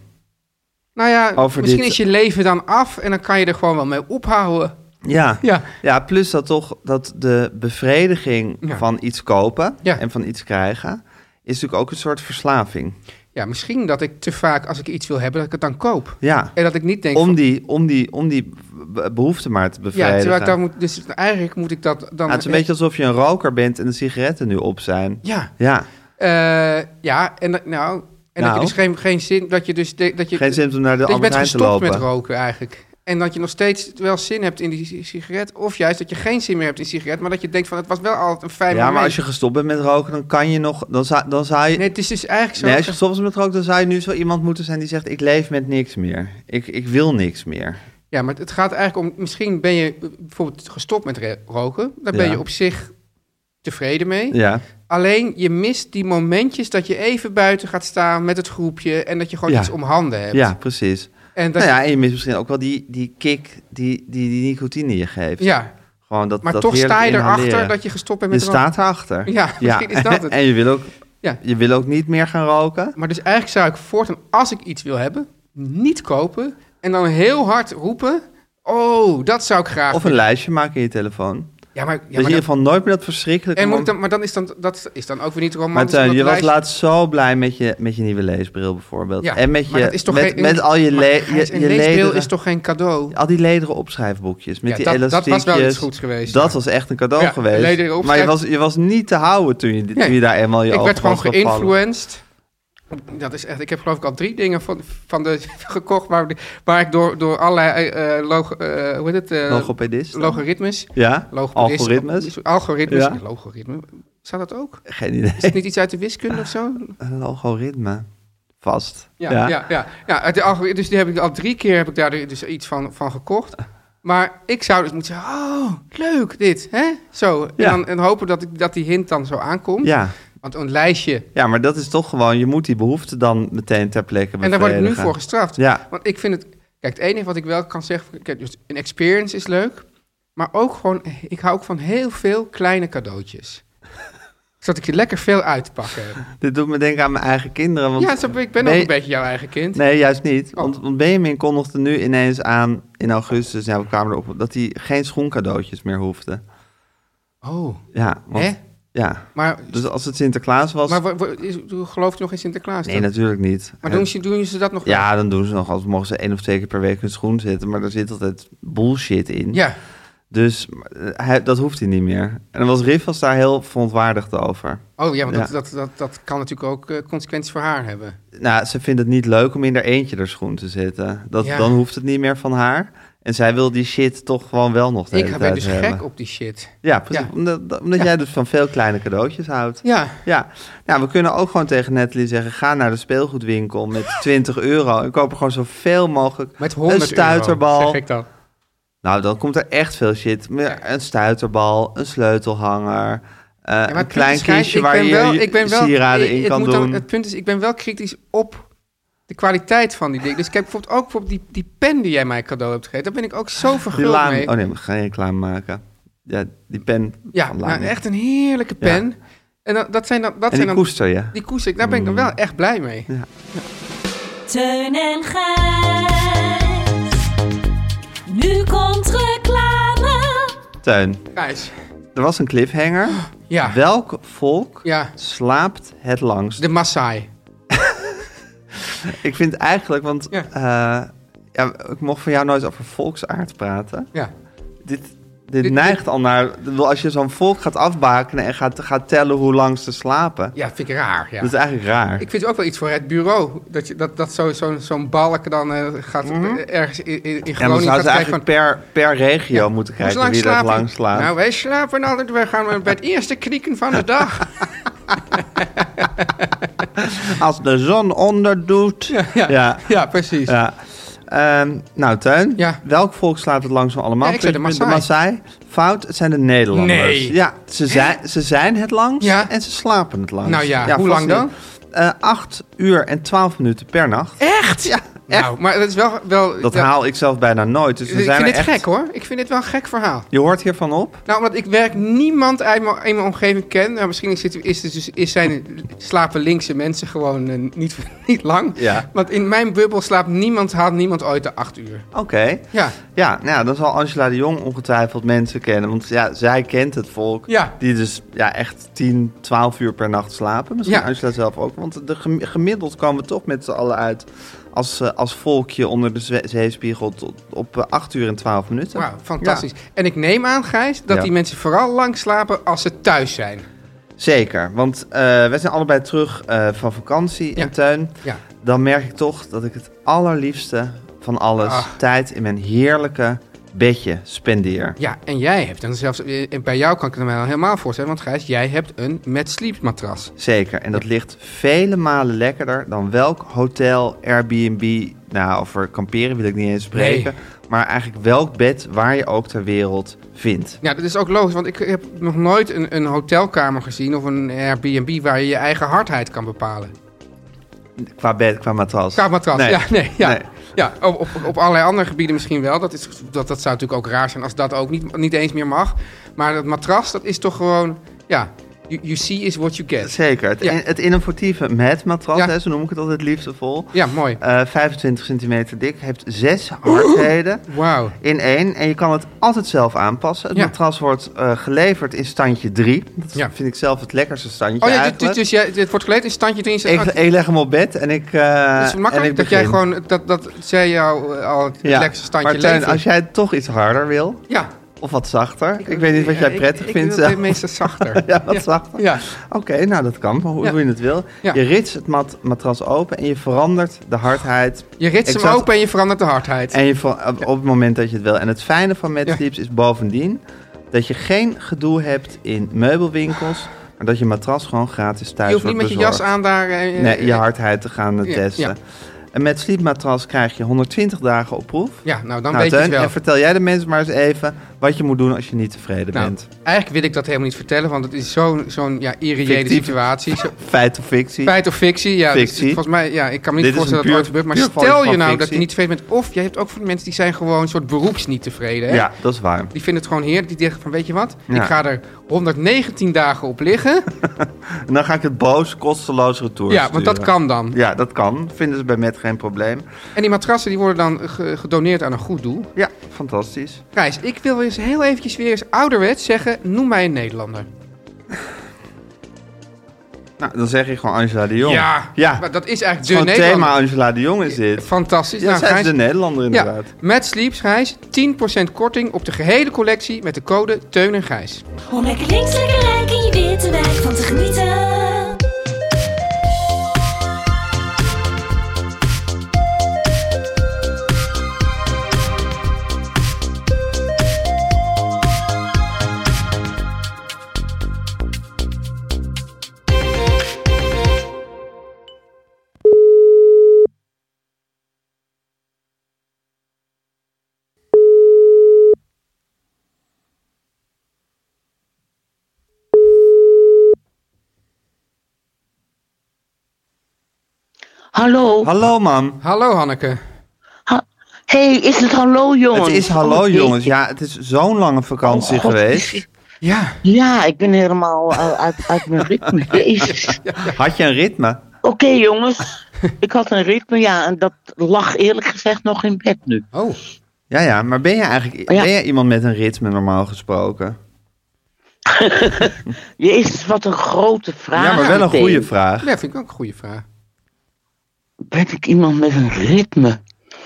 Nou ja, Over misschien dit... is je leven dan af... en dan kan je er gewoon wel mee ophouden. Ja, ja. ja, plus dat toch dat de bevrediging ja. van iets kopen ja. en van iets krijgen, is natuurlijk ook een soort verslaving. Ja, misschien dat ik te vaak, als ik iets wil hebben, dat ik het dan koop. Ja. En dat ik niet denk... Om, van... die, om, die, om die behoefte maar te bevredigen. Ja, terwijl ik dan moet... Dus eigenlijk moet ik dat dan... Ja, het is een beetje alsof je een roker bent en de sigaretten nu op zijn. Ja. Ja. Uh, ja, en dat, nou... En nou. dat je dus geen, geen zin... Dat je dus... De, dat je, geen zin om naar de Albert Heijn te lopen. Dat je bent gestopt met roken eigenlijk. En dat je nog steeds wel zin hebt in die sigaret. Of juist dat je geen zin meer hebt in sigaret. Maar dat je denkt van het was wel altijd een fijn ja, moment. Ja, maar als je gestopt bent met roken, dan kan je nog... Dan zou, dan zou je... Nee, het is dus eigenlijk zo... Nee, als je gestopt bent met roken, dan zou je nu zo iemand moeten zijn die zegt... ik leef met niks meer. Ik, ik wil niks meer. Ja, maar het gaat eigenlijk om... Misschien ben je bijvoorbeeld gestopt met roken. Daar ben ja. je op zich tevreden mee. Ja. Alleen je mist die momentjes dat je even buiten gaat staan met het groepje... en dat je gewoon ja. iets om handen hebt. Ja, precies. En, dat nou ja, je... en je mist misschien ook wel die, die kick die, die die nicotine je geeft. Ja. Gewoon dat, maar dat toch sta je inhaleren. erachter dat je gestopt bent met roken. Je staat erachter. Ja, misschien ja. is dat het. En je wil, ook, ja. je wil ook niet meer gaan roken. Maar dus eigenlijk zou ik voortaan, als ik iets wil hebben, niet kopen... en dan heel hard roepen... oh, dat zou ik graag Of een lijstje maken in je telefoon. Ja, maar, ja, dat je in ieder geval nooit meer dat verschrikkelijke... En moet dan, maar dan is, dan, dat is dan ook weer niet romantisch. Maar Teun, je lijstje... was laatst zo blij met je, met je nieuwe leesbril bijvoorbeeld. Ja, en met, je, dat is toch met, geen, met al je, le- je, een je leesbril lederen, is toch geen cadeau? Al die lederen opschrijfboekjes met ja, die dat, elastiekjes. Dat was wel iets goeds geweest. Dat ja. was echt een cadeau ja, geweest. Maar je was, je was niet te houden toen je, toen nee, je daar eenmaal je ik ogen werd gewoon was geïnfluenced. Dat is echt, ik heb geloof ik al drie dingen van, van de gekocht waar, waar ik door, door allerlei uh, log, uh, hoe heet het? Uh, Logopedist. Logaritmes. Ja, algoritmes. Algoritmes. Ja. Logaritme. Staat dat ook? Geen idee. Is het niet iets uit de wiskunde of zo? Een algoritme. Vast. Ja, ja, ja. ja, ja de algoritme, dus die heb ik al drie keer heb ik daar dus iets van, van gekocht. Maar ik zou dus moeten zeggen, oh, leuk dit, hè? Zo, en, ja. dan, en hopen dat, ik, dat die hint dan zo aankomt. Ja. Want een lijstje... Ja, maar dat is toch gewoon... Je moet die behoefte dan meteen ter plekke bevredigen. En daar word ik nu voor gestraft. Ja. Want ik vind het... Kijk, het enige wat ik wel kan zeggen... Kijk, dus een experience is leuk. Maar ook gewoon... Ik hou ook van heel veel kleine cadeautjes. Zodat ik je lekker veel uitpakken. Dit doet me denken aan mijn eigen kinderen. Want ja, zo, ik ben ook een beetje jouw eigen kind. Nee, juist niet. Oh. Want, want Benjamin kondigde nu ineens aan in augustus... Ja, we kwamen erop dat hij geen schoencadeautjes meer hoefde. Oh. Ja, want, Hè? Ja, maar, dus als het Sinterklaas was... Maar w- w- is, geloof je nog in Sinterklaas dan? Nee, natuurlijk niet. Maar doen ze, doen ze dat nog wel? Ja, dan doen ze nog. Als mogen ze één of twee keer per week in hun schoen zitten. Maar er zit altijd bullshit in. Ja. Dus hij, dat hoeft hij niet meer. En dan was Riffels daar heel verontwaardigd over. Oh ja, want ja. Dat, dat, dat, dat kan natuurlijk ook uh, consequenties voor haar hebben. Nou, ze vindt het niet leuk om in haar eentje haar schoen te zitten. Dat, ja. Dan hoeft het niet meer van haar. En zij wil die shit toch gewoon wel nog de hele Ik tijd ben dus hebben. gek op die shit. Ja, precies. Ja. Omdat, omdat ja. jij dus van veel kleine cadeautjes houdt. Ja. Ja. Nou, we kunnen ook gewoon tegen Natalie zeggen... ga naar de speelgoedwinkel met twintig euro... en koop er gewoon zoveel mogelijk... Met honderd een stuiterbal. Euro, zeg ik dan. Nou, dan komt er echt veel shit. Ja. Een stuiterbal, een sleutelhanger... Uh, ja, een klein kistje waar je wel, je wel, sieraden in kan doen. Dan, het punt is, ik ben wel kritisch op... de kwaliteit van die dingen. Dus ik heb bijvoorbeeld ook bijvoorbeeld die, die pen die jij mij cadeau hebt gegeven. Daar ben ik ook zo verguld mee. Oh nee, we gaan geen reclame maken. Ja, die pen. Ja, nou, echt een heerlijke pen. Ja. En dat, dat zijn dan... Dat en zijn die dan, koester je. Die koester ik. Daar ben ik dan wel echt blij mee. Ja. Ja. Teun en Gijs. Nu komt reclame. Teun. Gijs. Er was een cliffhanger. Ja. Welk volk ja. slaapt het langst? De Maasai. Ik vind eigenlijk, want ja. Uh, ja, ik mocht van jou nooit over volksaard praten. Ja. Dit, dit, dit neigt dit, al naar... Als je zo'n volk gaat afbakenen en gaat, gaat tellen hoe lang ze slapen. Ja, vind ik raar. Ja. Dat is eigenlijk raar. Ik vind het ook wel iets voor het bureau. Dat, je, dat, dat zo, zo, zo'n balk dan uh, gaat mm-hmm. ergens in, in, in Groningen... Ja, maar zouden ze eigenlijk van, per, per regio ja. moeten kijken wie dat lang slaapt. Nou, wij slapen altijd... Wij gaan bij het eerste krieken van de dag... Als de zon onderdoet. Ja, ja, ja. ja precies. Ja. Um, nou, Teun, ja. welk volk slaapt het langzaam allemaal? Ja, ik zei de Maasai. De Maasai. Fout, het zijn de Nederlanders. Nee. Ja, ze zijn, ze zijn het langst ja. en ze slapen het langst. Nou ja, ja hoe lang dan? Uh, acht uur en twaalf minuten per nacht. Echt? Ja. Echt? Nou, maar dat is wel... wel dat ja. haal ik zelf bijna nooit. Dus ik zijn vind dit echt... gek, hoor. Ik vind dit wel een gek verhaal. Je hoort hiervan op? Nou, omdat ik werk niemand uit mijn, in mijn omgeving ken. Nou, misschien is, het, is, het dus, is zijn slapen linkse mensen gewoon uh, niet, niet lang. Ja. Want in mijn bubbel slaapt niemand, haalt niemand ooit de acht uur. Oké. Okay. Ja. Ja, nou, dan zal Angela de Jong ongetwijfeld mensen kennen. Want ja, zij kent het volk. Ja. Die dus ja, echt tien, twaalf uur per nacht slapen. Misschien ja. Angela zelf ook. Want de gemiddeld komen we toch met z'n allen uit... Als, uh, als volkje onder de zee- zeespiegel tot op uh, acht uur en twaalf minuten. Wauw, fantastisch. Ja. En ik neem aan, Gijs, dat ja. die mensen vooral lang slapen als ze thuis zijn. Zeker, want uh, wij zijn allebei terug uh, van vakantie ja. in Teun. Ja. Dan merk ik toch dat ik het allerliefste van alles Ach. tijd in mijn heerlijke bedje spendeer. Ja, en jij hebt, en zelfs en bij jou kan ik het me helemaal voorstellen, want Gijs, jij hebt een Mad Sleep matras. Zeker, en dat ligt vele malen lekkerder dan welk hotel, Airbnb, nou over kamperen wil ik niet eens spreken, nee. maar eigenlijk welk bed waar je ook ter wereld vindt. Ja, dat is ook logisch, want ik heb nog nooit een, een hotelkamer gezien of een Airbnb waar je je eigen hardheid kan bepalen. Qua bed, qua matras. Qua matras, nee. ja, nee, ja. Nee. Ja, op, op, op allerlei andere gebieden misschien wel. Dat, is, dat, dat zou natuurlijk ook raar zijn als dat ook niet, niet eens meer mag. Maar dat matras, dat is toch gewoon... Ja, you, you see is what you get. Zeker. Het, ja. in, het innovatieve Mad matras, ja. hè, zo noem ik het altijd liefdevol. Ja, mooi. Uh, vijfentwintig centimeter dik. Heeft zes hardheden wow. in één. En je kan het altijd zelf aanpassen. Het ja. matras wordt uh, geleverd in standje drie. Dat ja. vind ik zelf het lekkerste standje oh, ja, eigenlijk. Dus, dus het wordt geleverd in standje drie? Ik, ik leg hem op bed en ik uh, Het is makkelijk en ik dat jij gewoon... Dat, dat zij jou al het ja. lekkerste standje maar Teun, levert. als jij het toch iets harder wil... Ja. Of wat zachter. Ik, ik weet niet wat jij prettig ik, vindt. Ik wil het meestal zachter. ja, wat ja. zachter? Ja. Oké, okay, nou dat kan. Hoe, ja. hoe je het wil. Ja. Je ritst het mat, matras open en je verandert de hardheid. Je ritst hem open en je verandert de hardheid. En je ver, op, op het moment dat je het wil. En het fijne van Mad Sleeps ja. is bovendien dat je geen gedoe hebt in meubelwinkels, maar dat je matras gewoon gratis thuis wordt Je hoeft niet met bezorgd. je jas aan daar... Uh, nee, je hardheid te gaan uh, testen. Ja. En met Sleep matras krijg je honderdtwintig dagen op proef. Ja, nou dan nou, weet je het wel. En vertel jij de mensen maar eens even wat je moet doen als je niet tevreden nou, bent. Eigenlijk wil ik dat helemaal niet vertellen, want het is zo'n zo'n ja, irreële situatie. Zo, Feit of fictie? Feit of fictie, ja. Fictie. Dus, volgens mij, ja, ik kan me niet Dit voorstellen puur, dat het ooit gebeurt. Maar stel je nou fictie. dat je niet tevreden bent, of je hebt ook van mensen die zijn gewoon een soort beroeps niet tevreden. Hè? Ja, dat is waar. Die vinden het gewoon heerlijk. Die denken van, weet je wat, ja. ik ga er honderdnegentien dagen op liggen. En dan ga ik het boos, kosteloos retour Ja, sturen. want dat kan dan. Ja, dat kan. Vinden ze bij Met geen probleem. En die matrassen die worden dan gedoneerd aan een goed doel. Ja, fantastisch. Gijs, ik wil eens heel eventjes weer eens ouderwets zeggen, noem mij een Nederlander. Nou, dan zeg ik gewoon Angela de Jong. Ja, ja. maar dat is eigenlijk het de is Nederlander. thema Angela de Jong is dit. Fantastisch. Ja, nou, zij is Gijs, de Nederlander inderdaad. Ja, met Sleeps, Gijs, tien procent korting op de gehele collectie met de code Teun en Gijs. Om lekker links, lekker rijk in je witte wijk van te genieten. Hallo. Hallo, mam. Hallo, Hanneke. Ha- hey, is het hallo, jongens? Het is hallo, Oh, jongens. Ja, het is zo'n lange vakantie Oh, God, geweest. is- Ja. Ja, ik ben helemaal uh, uit, uit mijn ritme. Jezus. Had je een ritme? Oké, jongens. Ik had een ritme, ja. En dat lag eerlijk gezegd nog in bed nu. Oh. Ja, ja. Maar ben je eigenlijk Ja. ben je iemand met een ritme normaal gesproken? Jezus, wat een grote vraag. Ja, maar wel een meteen. goede vraag. Ja, vind ik ook een goede vraag. Ben ik iemand met een ritme?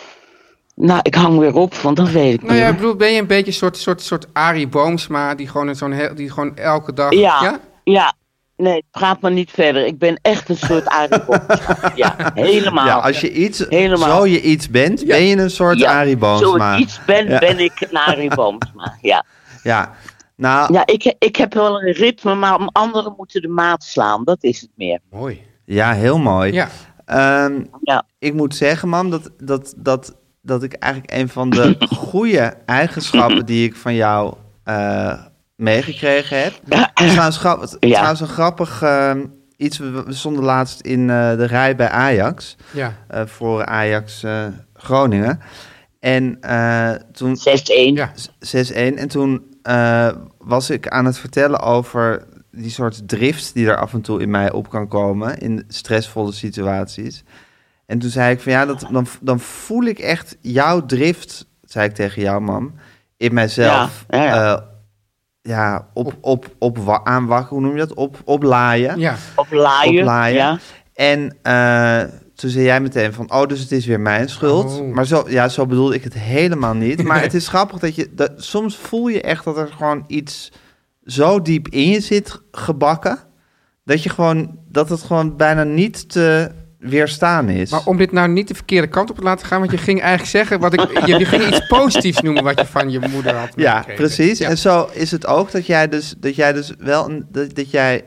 Nou, ik hang weer op, want dat weet ik Nou niet. ja, ik bedoel, ben je een beetje een soort, soort, soort Arie Boomsma die gewoon, zo'n heel- die gewoon elke dag... Ja, ja? ja. Nee, praat maar niet verder. Ik ben echt een soort Arie Boomsma. Ja, helemaal. Ja, als je iets, Helemaal. zo je iets bent, ben je een soort Ja, Arie Boomsma. Zo ik iets ben, Ja. ben ik een Arie Boomsma. Ja. Ja, nou... Ja, ik, ik heb wel een ritme, maar anderen moeten de maat slaan. Dat is het meer. Mooi. Ja, heel mooi. Ja. Ehm, Ja. Ik moet zeggen, mam, dat, dat, dat, dat ik eigenlijk een van de goede eigenschappen die ik van jou eh, meegekregen heb. Het is trouwens, grap, het is Ja. trouwens een grappig eh, iets. We, we stonden laatst in eh, de rij bij Ajax. Ja. eh, voor Ajax eh, Groningen. En eh, toen... zes één. Ja. zes één. En toen eh, was ik aan het vertellen over die soort drift die er af en toe in mij op kan komen in stressvolle situaties. En toen zei ik van ja, dat, dan, dan voel ik echt jouw drift, zei ik tegen jou, mam, in mijzelf. Ja, ja, ja. eh, ja, op, op, op, wa- aanwakken, hoe noem je dat? Op, oplaaien. Ja. Op laaien. Oplaaien. Ja. En eh, toen zei jij meteen van, oh, dus het is weer mijn schuld. Oh. Maar zo, ja, zo bedoelde ik het helemaal niet. Maar het is grappig dat je, dat, soms voel je echt dat er gewoon iets zo diep in je zit gebakken, dat je gewoon, dat het gewoon bijna niet te weerstaan is. Maar om dit nou niet de verkeerde kant op te laten gaan, want je ging eigenlijk zeggen, wat ik, je, je ging iets positiefs noemen wat je van je moeder had Ja, meegekregen. precies. Ja. En zo is het ook dat jij dus, dat jij dus wel een, dat, dat jij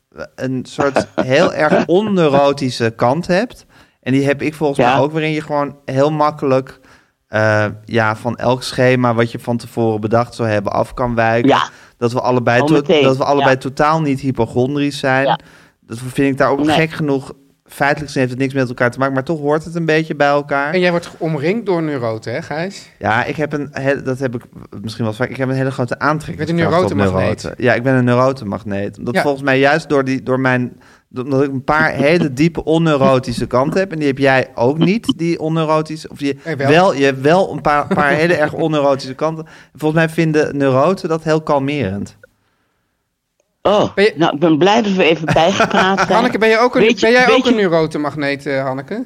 een soort heel erg onneurotische kant hebt. En die heb ik volgens Ja. mij ook, waarin je gewoon heel makkelijk eh, ja, van elk schema wat je van tevoren bedacht zou hebben af kan wijken. Ja. Dat we allebei, Oh, to- meteen. dat we allebei Ja. totaal niet hypochondrisch zijn. Ja. Dat vind ik daar ook Nee. gek genoeg. Feitelijk heeft het niks met elkaar te maken, maar toch hoort het een beetje bij elkaar. En jij wordt omringd door neuroten, hè, Gijs? Ja, ik heb een, he- dat heb ik misschien wel vaak. Ik heb een hele grote aantrekkingskracht Je bent een op neurotenmagneet. neuroten. Ja, ik ben een neurotenmagneet. Dat Ja. volgens mij juist door die, door mijn, omdat ik een paar hele diepe onneurotische kanten heb, en die heb jij ook niet, die onneurotische, of je Eh, wel. wel. je hebt wel een paar, paar hele erg onneurotische kanten. Volgens mij vinden neuroten dat heel kalmerend. Oh, Ben je- nou, ik ben blij dat we even bijgepraat zijn. Hanneke, ben, je ook een, Weet je- ben jij weet ook je- een neurotenmagneet, eh, Hanneke?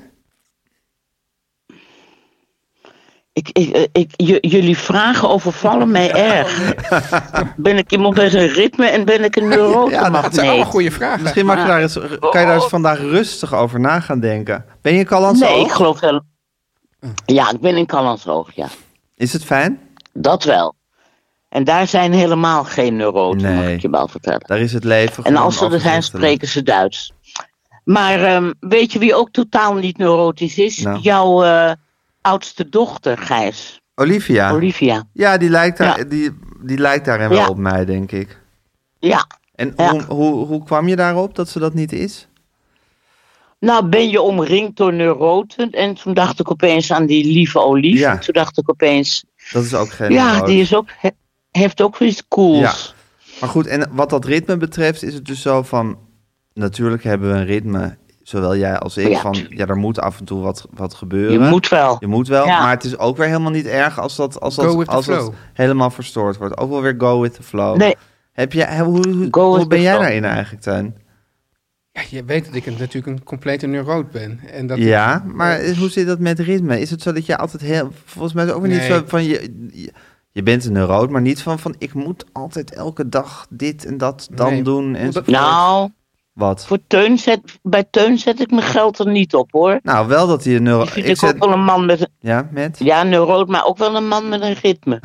Ik, ik, ik, j- jullie vragen overvallen mij erg. Ben ik iemand met een ritme en ben ik een Dat zijn allemaal neurotenmagneet? goede vragen. Misschien mag je daar eens, kan je daar eens vandaag rustig over na gaan denken. Ben je Callansoog? Nee, ik geloof wel. Ja, ik ben in Callansoog, ja. Is het fijn? Dat wel. En daar zijn helemaal geen neuroten, mag Nee. ik je wel vertellen. Daar is het leven En gewoon als ze er zijn, overzichtelijk. spreken ze Duits. Maar ehm, weet je wie ook totaal niet neurotisch is? Nou. Jouw eh, oudste dochter, Gijs. Olivia. Olivia. Ja, die lijkt, daar, Ja. Die, die lijkt daarin wel Ja. op mij, denk ik. Ja. En Ja. hoe, hoe, hoe kwam je daarop dat ze dat niet is? Nou, ben je omringd door neuroten? En toen dacht ik opeens aan die lieve Olive. Ja. En toen dacht ik opeens, Dat is ook geen ja, neuroot. die is ook, he- heeft ook iets cools. Maar goed, en wat dat ritme betreft is het dus zo van... Natuurlijk hebben we een ritme, zowel jij als ik, Ja. van... Ja, er moet af en toe wat, wat gebeuren. Je moet wel. Je moet wel, Ja. maar het is ook weer helemaal niet erg als dat, als Go dat, with the als dat flow. helemaal verstoord wordt. Ook wel weer go with the flow. Nee, Heb je, hoe hoe, Go hoe with ben the jij flow. daarin eigenlijk, Teun? Ja, je weet dat ik een, natuurlijk een complete neuroot ben. En dat ja, ik, maar uh, hoe zit dat met ritme? Is het zo dat je altijd heel... Volgens mij is het ook nee. niet zo van... Je, je, je bent een neuroot, maar niet van, van... Ik moet altijd elke dag dit en dat dan nee, doen. En dat, nou, wat? Voor Teun zet, bij Teun zet ik mijn geld er niet op, hoor. Nou, wel dat hij een neuroot... Ik, ik zet... ook wel een man met... Een, ja, met? Ja, een neuroot, maar ook wel een man met een ritme.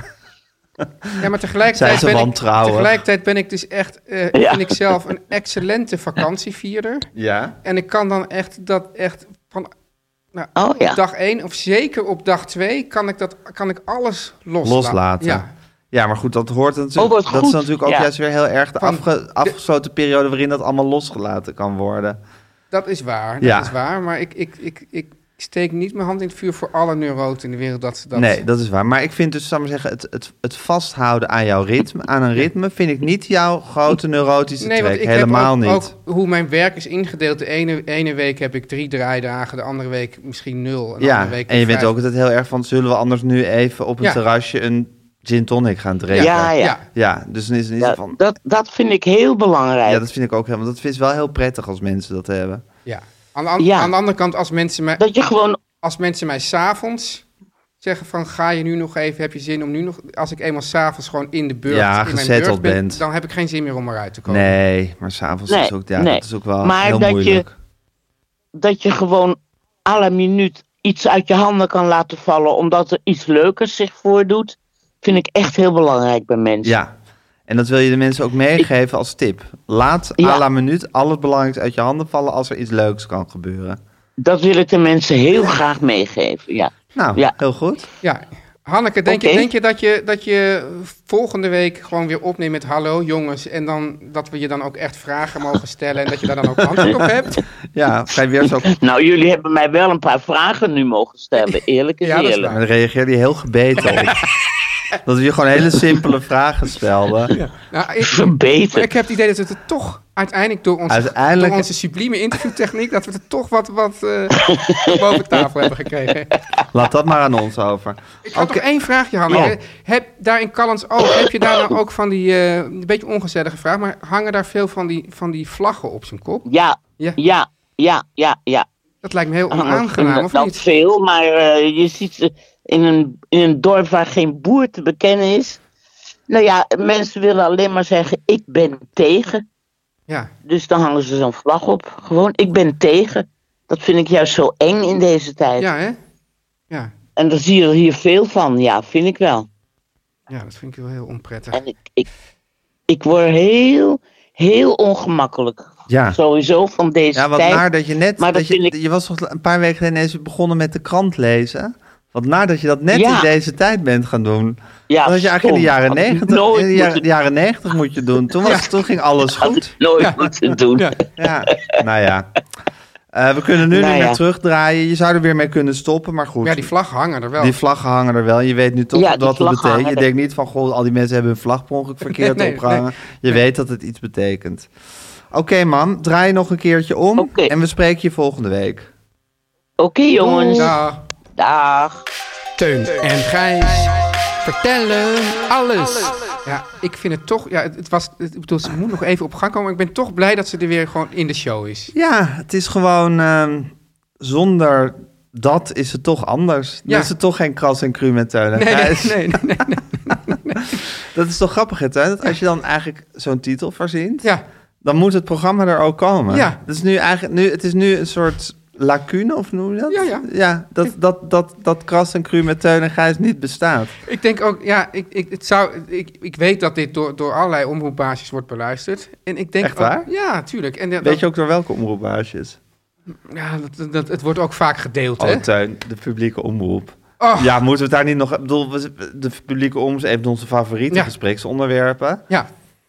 Ja, maar tegelijkertijd ben, ik, tegelijkertijd ben ik dus echt, uh, ja. vind ik zelf een excellente vakantievierder. Ja. En ik kan dan echt dat echt van nou, oh, ja. op dag één of zeker op dag twee kan ik dat kan ik alles loslaten. Loslaten. Ja. Ja, maar goed, dat hoort natuurlijk. Oh, dat is natuurlijk ook ja. juist weer heel erg de, afge, afgesloten periode waarin dat allemaal losgelaten kan worden. Dat is waar, dat ja. is waar. Maar ik, ik, ik, ik steek niet mijn hand in het vuur voor alle neuroten in de wereld. Dat, dat... Nee, dat is waar. Maar ik vind dus, zal ik maar zeggen, het, het, het vasthouden aan jouw ritme, aan een ritme, vind ik niet jouw grote neurotische nee, trek. Want ik Helemaal heb ook, niet. Ook hoe mijn werk is ingedeeld. De ene, ene week heb ik drie draaidagen, de andere week misschien nul. En de ja, andere week en je vijf. bent ook altijd heel erg van, zullen we anders nu even op een ja. terrasje een gin tonic gaan drinken? Ja, ja. Ja, dus dan is het niet ja, van... Dat, dat vind ik heel belangrijk. Ja, dat vind ik ook helemaal. Dat vind ik wel heel prettig als mensen dat hebben. Ja. Aan de, an- ja. aan de andere kant, als mensen mij... Dat je gewoon... Als mensen mij 's avonds zeggen van, ga je nu nog even, heb je zin om nu nog... Als ik eenmaal 's avonds gewoon in de beurt, ja, in mijn beurt ben, bent. dan heb ik geen zin meer om eruit te komen. Nee, maar 's avonds nee, is ook, ja, nee. dat is ook wel maar heel dat moeilijk. Je, dat je gewoon alle minuut iets uit je handen kan laten vallen, omdat er iets leukers zich voordoet, vind ik echt heel belangrijk bij mensen. Ja, en dat wil je de mensen ook meegeven ik, als tip. Laat ja. à la minuut al het belangrijkste uit je handen vallen als er iets leuks kan gebeuren. Dat wil ik de mensen heel graag meegeven, ja. Nou, ja. heel goed. Ja, Hanneke, denk, okay. je, denk je, dat je dat je volgende week gewoon weer opneemt met hallo jongens, en dan dat we je dan ook echt vragen mogen stellen en dat je daar dan ook antwoord op hebt? Ja, ga je weer zo... Nou, jullie hebben mij wel een paar vragen nu mogen stellen, eerlijk is ja, eerlijk. Maar dan reageerde je heel gebeten op. Dat we je gewoon hele simpele vragen stelden. Ja. Nou, ik, Verbeten. Ik heb het idee dat we het toch uiteindelijk door onze, uiteindelijk... door onze sublieme interviewtechniek, dat we het toch wat, wat uh, boven tafel hebben gekregen. Laat dat maar aan ons over. Ik had okay. nog één vraagje, Hanne. Oh. Heb daar in Callans Oog, heb je daar nou ook van die, uh, een beetje ongezellige vraag, maar hangen daar veel van die, van die vlaggen op zijn kop? Ja, ja, ja, ja, ja. ja. Dat lijkt me heel onaangenaam, of niet? niet? Veel, maar uh, je ziet uh, in, een, in een dorp waar geen boer te bekennen is. Nou ja, mensen willen alleen maar zeggen, ik ben tegen. Ja. Dus dan hangen ze zo'n vlag op. Gewoon, ik ben tegen. Dat vind ik juist zo eng in deze tijd. Ja, hè? Ja. En daar zie je er hier veel van. Ja, vind ik wel. Ja, dat vind ik wel heel onprettig. En ik, ik, ik word heel, heel ongemakkelijk. Ja. Sowieso van deze ja, wat tijd. Naar dat je net, maar dat dat je, ik... je was toch een paar weken geleden ineens begonnen met de krant lezen. Wat nadat je dat net ja. in deze tijd bent gaan doen. Ja, dat had je eigenlijk in de jaren negentig, in de jaren, jaren negentig moet je doen. Toen, was, ja. toen ging alles goed. Nooit ja. moeten doen. Ja, ja. nou ja. Uh, we kunnen nu nou, niet meer ja. terugdraaien. Je zou er weer mee kunnen stoppen, maar goed. Ja, die vlaggen hangen er wel. Die vlaggen hangen er wel. Je weet nu toch ja, wat het betekent. Je er. denkt niet van, goh, al die mensen hebben hun vlag per ongeluk verkeerd nee, opgehangen. Nee. Je weet dat het iets betekent. Oké, okay, man. Draai nog een keertje om. Okay. En we spreken je volgende week. Oké, okay, jongens. Dag. Dag. Teun en Gijs vertellen alles. Ja, ik vind het toch... Ja, het, het was... Het, ik bedoel, ze moet nog even op gang komen. Maar ik ben toch blij dat ze er weer gewoon in de show is. Ja, het is gewoon... Uh, zonder dat is het toch anders. Ja. Dan is het toch geen kras en cru met Teun en nee, Gijs. Nee, nee, nee, nee, nee, nee. Dat is toch grappig, hè, Teun? Dat als je dan eigenlijk zo'n titel verzint... Ja. Dan moet het programma er ook komen. Ja. Dat is nu eigenlijk... Nu, het is nu een soort... lacune, of noem je dat? Ja, ja. Ja, dat, dat, dat, dat kras en cru met Teun en Gijs niet bestaat. Ik denk ook, ja, ik, ik, het zou, ik, ik weet dat dit door, door allerlei omroepbaasjes wordt beluisterd. En ik denk Echt waar? Ook, ja, tuurlijk. En weet dat, je ook door welke omroepbaasjes? Ja, dat, dat, het wordt ook vaak gedeeld, oh, hè? Teun, de publieke omroep. Oh. Ja, moeten we het daar niet nog... Ik bedoel, de publieke omroep is een van onze favoriete ja. gespreksonderwerpen. Ja.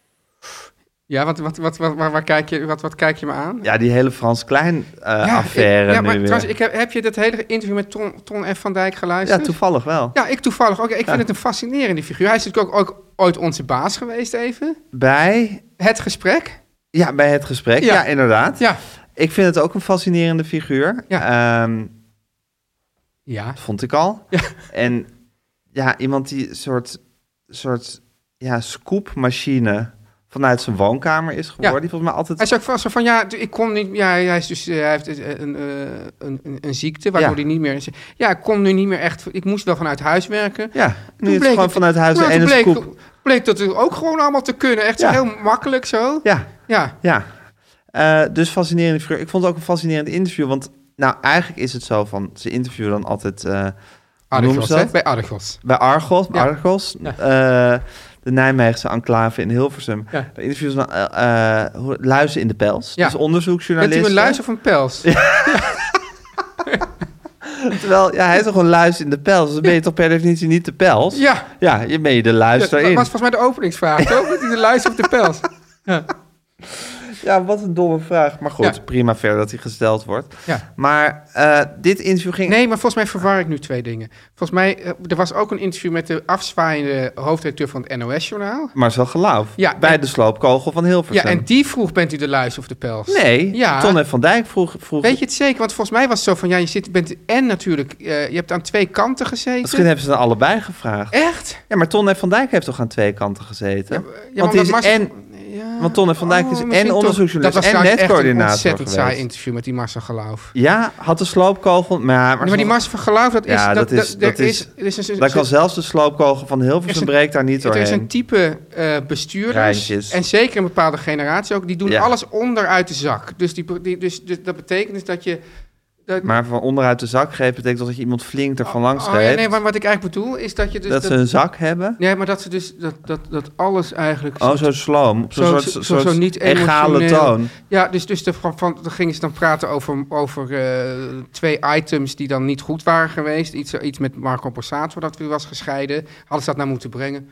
Ja, wat, wat, wat, wat, waar, waar kijk je, wat, wat kijk je me aan? Ja, die hele Frans Klein uh, ja, affaire ik, ja, maar nu trouwens, ik heb, heb je dat hele interview met Ton, Ton F. van Dijk geluisterd? Ja, toevallig wel. Ja, ik toevallig ook. Ik vind ja. het een fascinerende figuur. Hij is natuurlijk ook, ook ooit onze baas geweest even. Bij? Het gesprek. Ja, bij het gesprek. Ja, ja inderdaad. Ja. Ik vind het ook een fascinerende figuur. Ja. Um, ja. Dat vond ik al. Ja. En ja, iemand die een soort, soort ja, scoopmachine vanuit zijn woonkamer is geworden. Ja. Die volgens mij altijd... Hij zei ook zo van, ja, ik kon niet... Ja, hij, is dus, hij heeft een, een, een, een ziekte, waardoor ja. hij niet meer... Ja, ik kon nu niet meer echt... Ik moest wel vanuit huis werken. Ja, nu is het gewoon vanuit huis en een bleek, scoop. bleek dat ook gewoon allemaal te kunnen. Echt ja. heel makkelijk zo. Ja, ja. ja. Uh, dus fascinerende figuur. Ik vond het ook een fascinerend interview, want nou, eigenlijk is het zo van... Ze interviewen dan altijd... Uh, Argos, hè? Bij Argos. Bij Argos, ja. Argos. Ja. Uh, de Nijmeegse enclave in Hilversum. Ja. Daar interviewen ze dan uh, uh, luizen in de pels. Ja. Dus onderzoeksjournalisten. Bent u een luis of een pels? Ja. Terwijl, ja, hij is toch een luis in de pels. Dus dan ben je toch per definitie niet de pels? Ja. Ja, je ben je de luis ja, erin. Dat was volgens mij de openingsvraag, toch? Bent u de luis of de pels? Ja. Ja, wat een domme vraag. Maar goed, ja. prima verder dat hij gesteld wordt. Ja. Maar uh, dit interview ging... Nee, maar volgens mij verwar ik nu twee dingen. Volgens mij, uh, er was ook een interview met de afzwaaiende hoofdredacteur van het N O S-journaal. Marcel Geloof. Ja, bij en, de sloopkogel van Hilversum. Ja, en die vroeg, bent u de luis of de pels? Nee, ja. Ton F. van Dijk vroeg, vroeg... Weet je het zeker? Want volgens mij was het zo van, ja, je zit, bent en natuurlijk... Uh, je hebt aan twee kanten gezeten. Misschien hebben ze dan allebei gevraagd. Echt? Ja, maar Ton F. van Dijk heeft toch aan twee kanten gezeten? Ja, ja, want hij is Marcel... en... Ja. Want Ton F. van Dijk is oh, en onderzoeksjournalist en netcoördinator geweest. Dat was echt een ontzettend saai interview met die Marcel Geloof. Ja, had de sloopkogel... Maar, maar, nee, maar die Marcel van Geloof, dat is... Ja, dat, dat is... Dat is, is, is, is, is dat kan zelfs de sloopkogel van Hilversum breekt daar niet doorheen. Er is een type uh, bestuurders... Rijntjes. En zeker een bepaalde generatie ook... die doen ja. alles onderuit de zak. Dus, die, die, dus, dus dat betekent dus dat je... Dat, maar van onderuit de zak greep betekent dat je iemand flink ervan oh, langs greep. Oh, ja, nee, maar wat ik eigenlijk bedoel is dat je dus... Dat, dat ze een zak hebben? Nee, maar dat ze dus... Dat, dat, dat alles eigenlijk... Oh, zo sloom. Op zo'n zo, soort, zo, soort zo niet egale toon. Ja, dus, dus de, van, van, dan gingen ze dan praten over, over uh, twee items die dan niet goed waren geweest. Iets, iets met Marco Borsato dat weer was gescheiden. Hadden ze dat nou moeten brengen?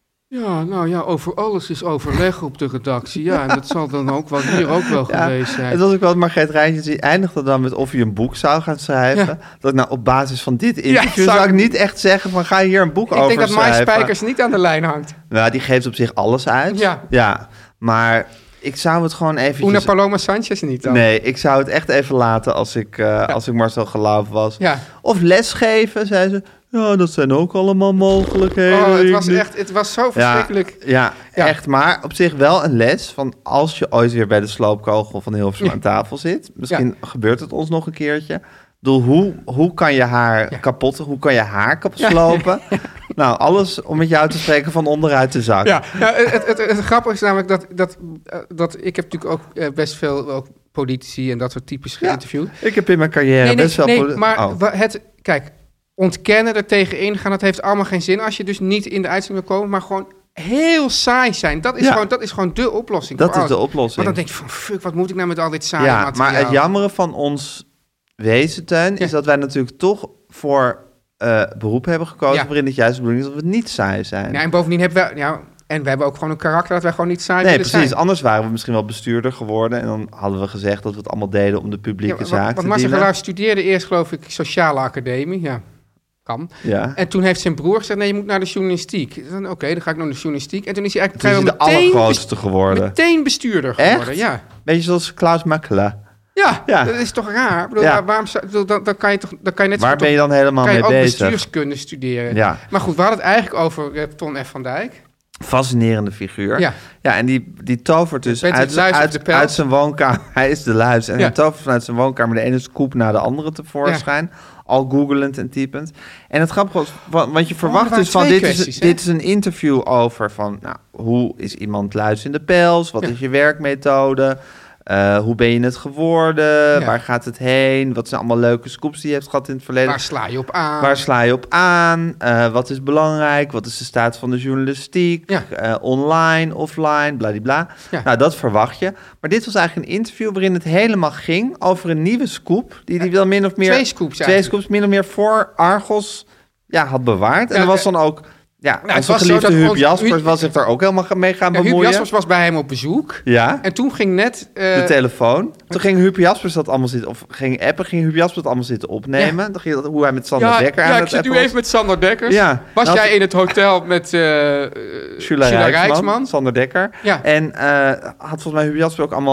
Ja, nou ja, over alles is overleg op de redactie. Ja, en dat zal dan ook wel hier ook wel ja, geweest zijn. Het was ook wel Margreet Rijntjes, die eindigde dan met of je een boek zou gaan schrijven. Ja. Dat nou op basis van dit interview ja, zou ik niet echt zeggen van ga je hier een boek ik over schrijven. Ik denk dat Mai Spijkers niet aan de lijn hangt. Nou, die geeft op zich alles uit. Ja. Ja, maar... Ik zou het gewoon eventjes... Una Paloma Sanchez niet dan? Nee, ik zou het echt even laten als ik, uh, ja. als ik Marcel Geloof was. Ja. Of lesgeven, zei ze. Ja, dat zijn ook allemaal mogelijkheden. Oh, het was echt, het was zo verschrikkelijk. Ja, ja, ja, echt. Maar op zich wel een les van als je ooit weer bij de sloopkogel van Hilversum ja. aan tafel zit. Misschien ja. gebeurt het ons nog een keertje. Bedoel, hoe, hoe kan je haar ja. kapot, hoe kan je haar kapot slopen? Ja. Nou, alles om met jou te spreken van onderuit de zak. Ja, ja het, het, het, het grappige is namelijk dat, dat, dat ik heb natuurlijk ook best veel ook politici en dat soort types geïnterviewd. Ja, ik heb in mijn carrière nee, nee, best wel... Nee, poli- maar oh. het, kijk, ontkennen, er tegenin gaan, dat heeft allemaal geen zin als je dus niet in de uitzending wil komen, maar gewoon heel saai zijn. Dat is, ja. gewoon, dat is gewoon de oplossing. Dat is de oplossing. Want dan denk je van, fuck, wat moet ik nou met al dit saaie ja, materiaal? Maar het jammere van ons wezen, Teun, ja. is dat wij natuurlijk toch voor uh, beroep hebben gekozen ja. waarin het juist de bedoeling is dat we niet saai zijn. Ja, en bovendien hebben we... Ja, en we hebben ook gewoon een karakter dat wij gewoon niet saai nee, willen precies. zijn. Anders waren we misschien wel bestuurder geworden en dan hadden we gezegd dat we het allemaal deden om de publieke ja, zaak want te Marcel dienen. Geloof studeerde eerst, geloof ik, sociale academie. Ja, kan. Ja. En toen heeft zijn broer gezegd, nee, je moet naar de journalistiek. Oké, okay, dan ga ik naar de journalistiek. En toen is hij eigenlijk toen is hij de allergrootste best- geworden. Meteen bestuurder geworden, Echt? ja. Beetje zoals Klaus Makkela. Ja, ja, dat is toch raar? Ik bedoel, ja. waarom, bedoel, dan, dan kan je toch, dan kan je net Waar zo ben je dan helemaal kan je mee ook bezig? bestuurskunde studeren. Ja. Maar goed, we hadden het eigenlijk over uh, Ton F. van Dijk. Fascinerende figuur. Ja, ja en die, die tovert dus uit, uit, uit zijn woonkamer. Hij is de luis. En ja. hij tovert vanuit zijn woonkamer de ene scoop na de andere tevoorschijn. Ja. Al googelend en typend. En het grappige was, want je verwacht oh, dus van dit is, dit is een interview over van, nou, hoe is iemand luis in de pels? Wat ja. is je werkmethode? Uh, hoe ben je het geworden? Ja. Waar gaat het heen? Wat zijn allemaal leuke scoops die je hebt gehad in het verleden? Waar sla je op aan? Waar sla je op aan? Uh, wat is belangrijk? Wat is de staat van de journalistiek? Ja. Uh, online, offline, bladibla. Ja. Nou, dat verwacht je. Maar dit was eigenlijk een interview waarin het helemaal ging over een nieuwe scoop. Die hij wel min of meer... Twee scoops Twee scoops min of meer voor Argos ja, had bewaard. En ja, er was dan ook... Ja, nou, onze geliefde Huub Jaspers ons, was zich daar ook helemaal mee gaan ja, bemoeien. Huub Jaspers was bij hem op bezoek. Ja. En toen ging net... Uh, de telefoon. Toen ging Huub Jaspers dat allemaal zitten... Of ging appen, ging Huub Jaspers dat allemaal zitten opnemen. Ja. Dan ging dat, hoe hij met Sander ja, Dekker ja, aan het het appen was. Ja, ik zit nu even met Sander Dekkers. Ja. Was nou, jij in het hotel met uh, Sheila Rijksman, Rijksman, Sander Dekker. Ja. En uh, had volgens mij Huub Jaspers ook allemaal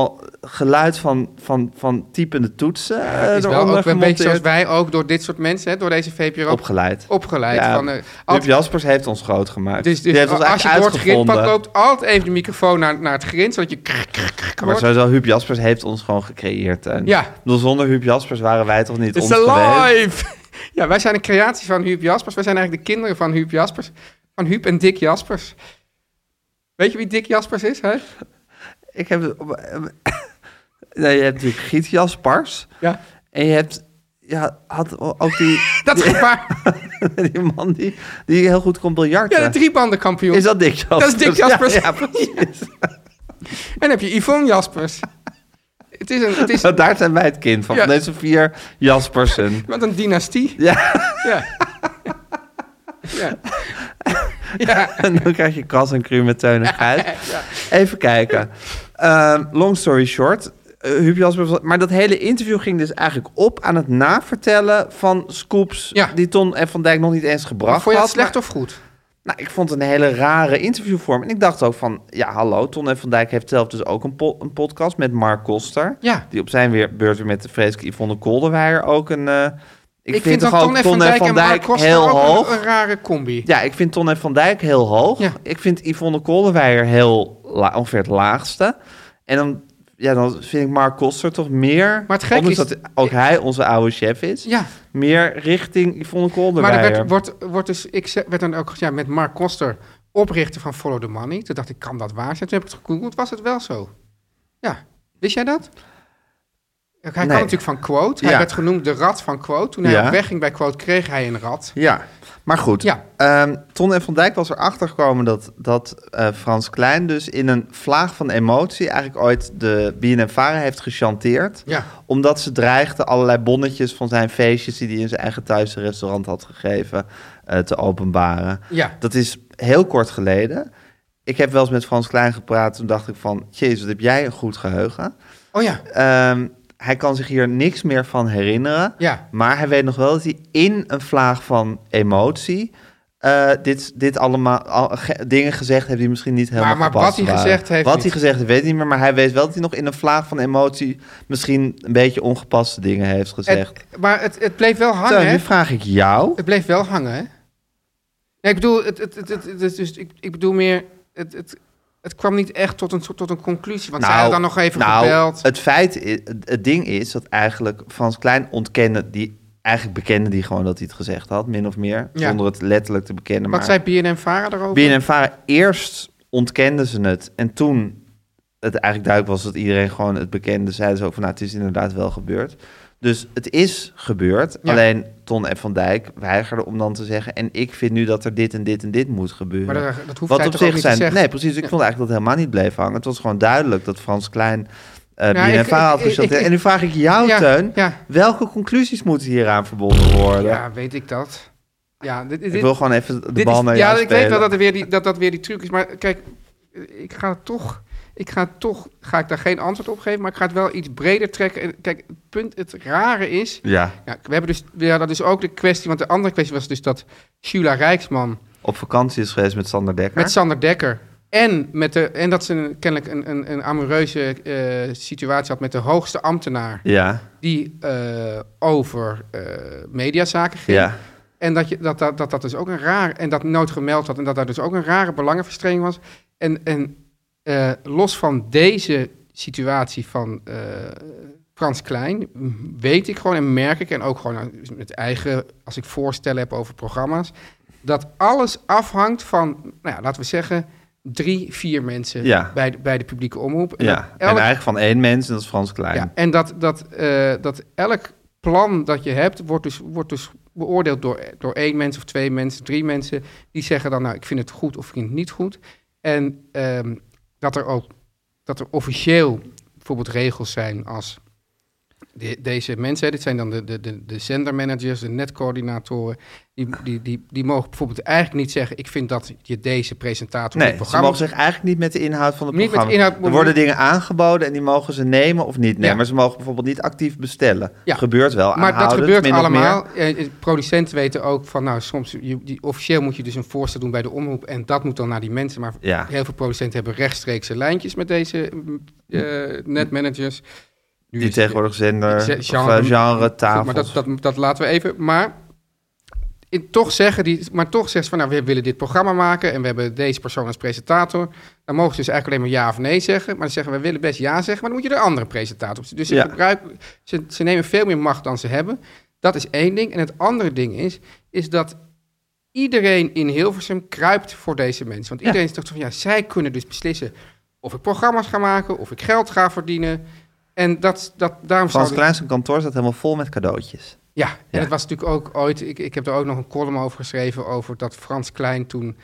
geluid van, van, van typende toetsen uh, ja, is wel ook een beetje zoals wij ook door dit soort mensen, hè, door deze V P R O... Opgeleid. Opgeleid. Ja, van, uh, Huub Jaspers heeft ons groot gemaakt. Dus, dus Die heeft ons als je door het uitgevonden. grindpad loopt, altijd even de microfoon naar, naar het grind, zodat je... Krr, krr, krr, maar sowieso, Huub Jaspers heeft ons gewoon gecreëerd. En ja. Dus zonder Huub Jaspers waren wij toch niet It's ons alive! geweest. Ja, wij zijn een creatie van Huub Jaspers. Wij zijn eigenlijk de kinderen van Huub Jaspers. Van Huub en Dick Jaspers. Weet je wie Dick Jaspers is, hè? Ik heb... Nee, je hebt natuurlijk Giet Jaspers. Ja. En je hebt... Ja, had ook die... dat die, gevaar. Die man die, die heel goed kon biljarten. Ja, de driebandenkampioen. Is dat Dick Jaspers? Dat is Dick Jaspers. Ja, ja, precies. En dan heb je Yvonne Jaspers. Het is een, het is... Daar zijn wij het kind van. Ja. Van deze vier Jaspersen. Wat een dynastie. Ja. Ja. Ja. Ja. En dan krijg je Kas en Cru met Teun en Gijs. Ja. Even kijken. Um, long story short. Uh, Huub Jaspers, maar dat hele interview ging dus eigenlijk op aan het navertellen van scoops ja. die Ton en Van Dijk nog niet eens gebracht had. Vond je het slecht maar, of goed? Nou, ik vond het een hele rare interviewvorm. En ik dacht ook van, ja, hallo, Ton en Van Dijk heeft zelf dus ook een, po- een podcast met Mark Koster. Ja. Die op zijn weer, beurt weer met de vreselijke Yvonne Kolderweijer ook een... Uh, ik, ik vind, vind toch ook Ton en Van Dijk, Dijk heel hoog. Een, een rare combi. Ja, ik vind Ton en Van Dijk heel hoog. Ja. Ik vind Yvonne Kolderweijer heel la- ongeveer het laagste. En dan, ja, dan vind ik Mark Koster toch meer... Maar het gek is... dat ook hij onze oude chef is. Ja. Meer richting Yvonne Kolderweijer. Maar er werd, wordt, wordt dus, ik werd dan ook gezegd met Mark Koster, oprichter van Follow the Money. Toen dacht ik, kan dat waar zijn? Toen heb ik het gegoogeld, was het wel zo? Ja. Wist jij dat? Hij nee. kwam natuurlijk van Quote. Hij ja. werd genoemd de rat van Quote. Toen hij ja. op weg ging bij Quote, kreeg hij een rat. Ja, maar goed. Ja. Um, Ton en Van Dijk was erachter gekomen dat, dat uh, Frans Klein dus in een vlaag van emotie eigenlijk ooit de B N N Vara heeft gechanteerd. Ja. Omdat ze dreigde allerlei bonnetjes van zijn feestjes die hij in zijn eigen thuisrestaurant had gegeven uh, te openbaren. Ja. Dat is heel kort geleden. Ik heb wel eens met Frans Klein gepraat. Toen dacht ik van, jezus, wat heb jij een goed geheugen. Oh ja. Um, Hij kan zich hier niks meer van herinneren. Ja. Maar hij weet nog wel dat hij in een vlaag van emotie... Uh, dit, dit allemaal al, ge, dingen gezegd heeft die misschien niet helemaal maar, maar gepast wat hij waren. gezegd heeft... Wat niet. hij gezegd heeft, weet ik niet meer. Maar hij weet wel dat hij nog in een vlaag van emotie... misschien een beetje ongepaste dingen heeft gezegd. Het, maar het, het bleef wel hangen, Teun, hè? nu vraag ik jou. Het bleef wel hangen, hè? Nee, ik bedoel, het, het, het, het, het, het, dus, ik, ik bedoel meer... Het, het, Het kwam niet echt tot een, tot een conclusie, want nou, zij hadden dan nog even nou, gebeld. Het feit, is, het ding is dat eigenlijk Frans Klein ontkende, die eigenlijk bekende die gewoon dat hij het gezegd had, min of meer, ja. zonder het letterlijk te bekennen. Wat maar zei B N N Vara daarover? B N N Vara, eerst ontkenden ze het en toen het eigenlijk duidelijk was dat iedereen gewoon het bekende, zeiden ze ook van, nou, het is inderdaad wel gebeurd. Dus het is gebeurd, ja. alleen Ton en Van Dijk weigerden om dan te zeggen... en ik vind nu dat er dit en dit en dit moet gebeuren. Maar dat, dat hoeft Wat hij op toch zich ook niet zijn, te zeggen? Nee, precies. Ik ja. vond eigenlijk dat het helemaal niet bleef hangen. Het was gewoon duidelijk dat Frans Klein uh, nou, B N N Vara had gechanteerd. En nu vraag ik jou, ja, Teun, ja. welke conclusies moeten hieraan verbonden worden? Ja, weet ik dat. Ja, dit, dit, ik wil gewoon even de dit bal is, naar ja, jou ik spelen. weet wel dat, er weer die, dat dat weer die truc is. Maar kijk, ik ga het toch... Ik ga toch, ga ik daar geen antwoord op geven, maar ik ga het wel iets breder trekken. En kijk, het punt, het rare is... Ja. ja we hebben dus, we hadden dus ook de kwestie, want de andere kwestie was dus dat Shula Rijksman... op vakantie is geweest met Sander Dekker. Met Sander Dekker. En, met de, en dat ze een, kennelijk een, een, een amoureuze uh, situatie had met de hoogste ambtenaar... Ja. Die uh, over uh, mediazaken ging. Ja. En dat, je, dat, dat, dat dat dus ook een raar... En dat nood gemeld had en dat daar dus ook een rare belangenverstrengeling was. En... en Uh, los van deze situatie van uh, Frans Klein, weet ik gewoon en merk ik, en ook gewoon met eigen, als ik voorstellen heb over programma's, dat alles afhangt van, nou ja, laten we zeggen, drie, vier mensen ja. bij, de, bij de publieke omroep. En, ja. elk, en eigenlijk van één mens, en dat is Frans Klein. Ja, en dat, dat, uh, dat elk plan dat je hebt, wordt dus, wordt dus beoordeeld door, door één mens of twee mensen, drie mensen, die zeggen dan, nou, ik vind het goed of ik vind het niet goed. En um, dat er ook, dat er officieel bijvoorbeeld regels zijn als de, deze mensen, dit zijn dan de, de, de, de zendermanagers, de netcoördinatoren, die, die, die, die mogen bijvoorbeeld eigenlijk niet zeggen, ik vind dat je deze presentator... Nee, ze mogen zich eigenlijk niet met de inhoud van het niet programma... Met inhoud, er worden dingen aangeboden en die mogen ze nemen of niet nemen. Ja. Maar ze mogen bijvoorbeeld niet actief bestellen. Ja. Dat gebeurt wel maar dat gebeurt allemaal. Eh, producenten weten ook van, nou, soms... Je, die, officieel moet je dus een voorstel doen bij de omroep en dat moet dan naar die mensen. Maar ja. heel veel producenten hebben rechtstreekse lijntjes met deze uh, netmanagers. Nu die tegenwoordig zender, genre, of, genre tafels. Maar dat, dat, dat laten we even. Maar, in, toch zeggen die, maar toch zeggen ze van, nou, we willen dit programma maken en we hebben deze persoon als presentator. Dan mogen ze dus eigenlijk alleen maar ja of nee zeggen. Maar dan zeggen we, we willen best ja zeggen, maar dan moet je er andere presentator op. Dus ze, ja. gebruiken, ze, ze nemen veel meer macht dan ze hebben. Dat is één ding. En het andere ding is, is dat iedereen in Hilversum kruipt voor deze mensen. Want iedereen ja. is toch van, ja, zij kunnen dus beslissen of ik programma's ga maken, of ik geld ga verdienen. En dat, dat, daarom Frans Klein zijn kantoor staat helemaal vol met cadeautjes. Ja, en ja. het was natuurlijk ook ooit... Ik, ik heb er ook nog een column over geschreven... over dat Frans Klein toen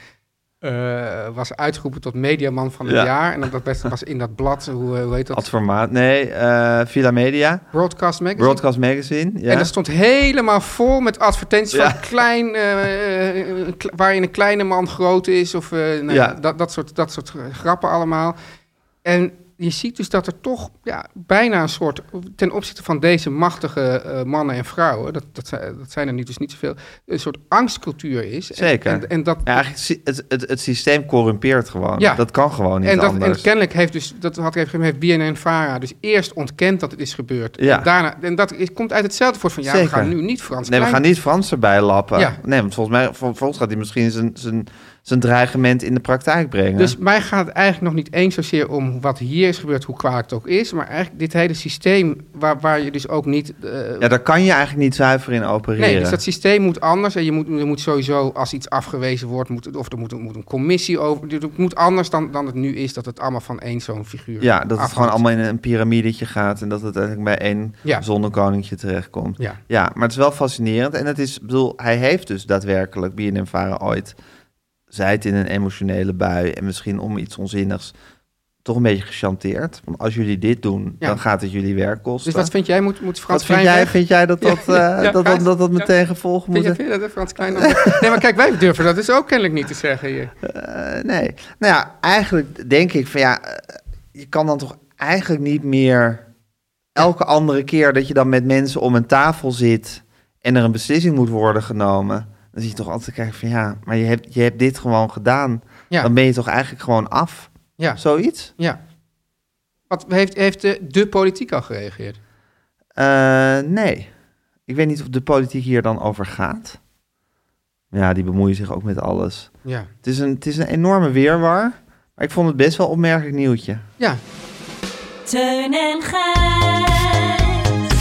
uh, was uitgeroepen tot mediaman van het ja. jaar. En dat was, was in dat blad, hoe, hoe heet dat? Adformaat, nee, uh, Villa Media. Broadcast Magazine. Broadcast Magazine, ja. En dat stond helemaal vol met advertenties ja. van klein... Uh, uh, waarin een kleine man groot is. Of uh, nou, ja. dat, dat, soort, dat soort grappen allemaal. En... Je ziet dus dat er toch ja, bijna een soort, ten opzichte van deze machtige uh, mannen en vrouwen, dat, dat, zijn, dat zijn er niet, dus niet zoveel, een soort angstcultuur is. Zeker. En, en dat, ja, eigenlijk het, het, het systeem corrumpeert gewoon. Ja. Dat kan gewoon niet en dat, anders. En kennelijk heeft dus, dat had ik even heeft B N N-Vara dus eerst ontkend dat het is gebeurd. Ja. En, daarna, en dat is, komt uit hetzelfde voort van, ja, Zeker. we gaan nu niet Frans Nee, Klein. we gaan niet Frans erbij lappen. Ja. Nee, want volgens mij volgens gaat hij misschien zijn... zijn zijn dreigement in de praktijk brengen. Dus mij gaat het eigenlijk nog niet eens zozeer om wat hier is gebeurd, hoe kwalijk het ook is, maar eigenlijk dit hele systeem waar, waar je dus ook niet... Uh, ja, daar kan je eigenlijk niet zuiver in opereren. Nee, dus dat systeem moet anders en je moet, je moet sowieso, als iets afgewezen wordt, moet, of er moet, moet een commissie over... Het moet anders dan, dan het nu is, dat het allemaal van één zo'n figuur Ja, dat afhangt. Het gewoon allemaal in een piramidetje gaat en dat het eigenlijk bij één ja. zonnekoninkje terechtkomt. Ja. ja, maar het is wel fascinerend en het is, bedoel, hij heeft dus daadwerkelijk B N N-Vara ooit... zij het in een emotionele bui en misschien om iets onzinnigs toch een beetje gechanteerd. Want als jullie dit doen, ja. dan gaat het jullie werk kosten. Dus wat vind jij, moet, moet Frans Klein vind jij, vind jij dat dat, ja, uh, ja, dat, dat, dat, dat meteen ja. gevolgen moet? Vind je dat Frans Klein dan... Nee, maar kijk, wij durven dat dus ook kennelijk niet te zeggen hier. Uh, nee. Nou ja, eigenlijk denk ik van ja, uh, je kan dan toch eigenlijk niet meer elke andere keer dat je dan met mensen om een tafel zit en er een beslissing moet worden genomen... Dan zie je toch altijd kijken van ja, maar je hebt, je hebt dit gewoon gedaan. Ja. Dan ben je toch eigenlijk gewoon af? Ja. Zoiets? Ja. Wat heeft, heeft de, de politiek al gereageerd? Uh, nee. Ik weet niet of de politiek hier dan over gaat. Ja, die bemoeien zich ook met alles. Ja. Het is een, het is een enorme weerwar. Maar ik vond het best wel een opmerkelijk nieuwtje. Ja. Teun en Gijs.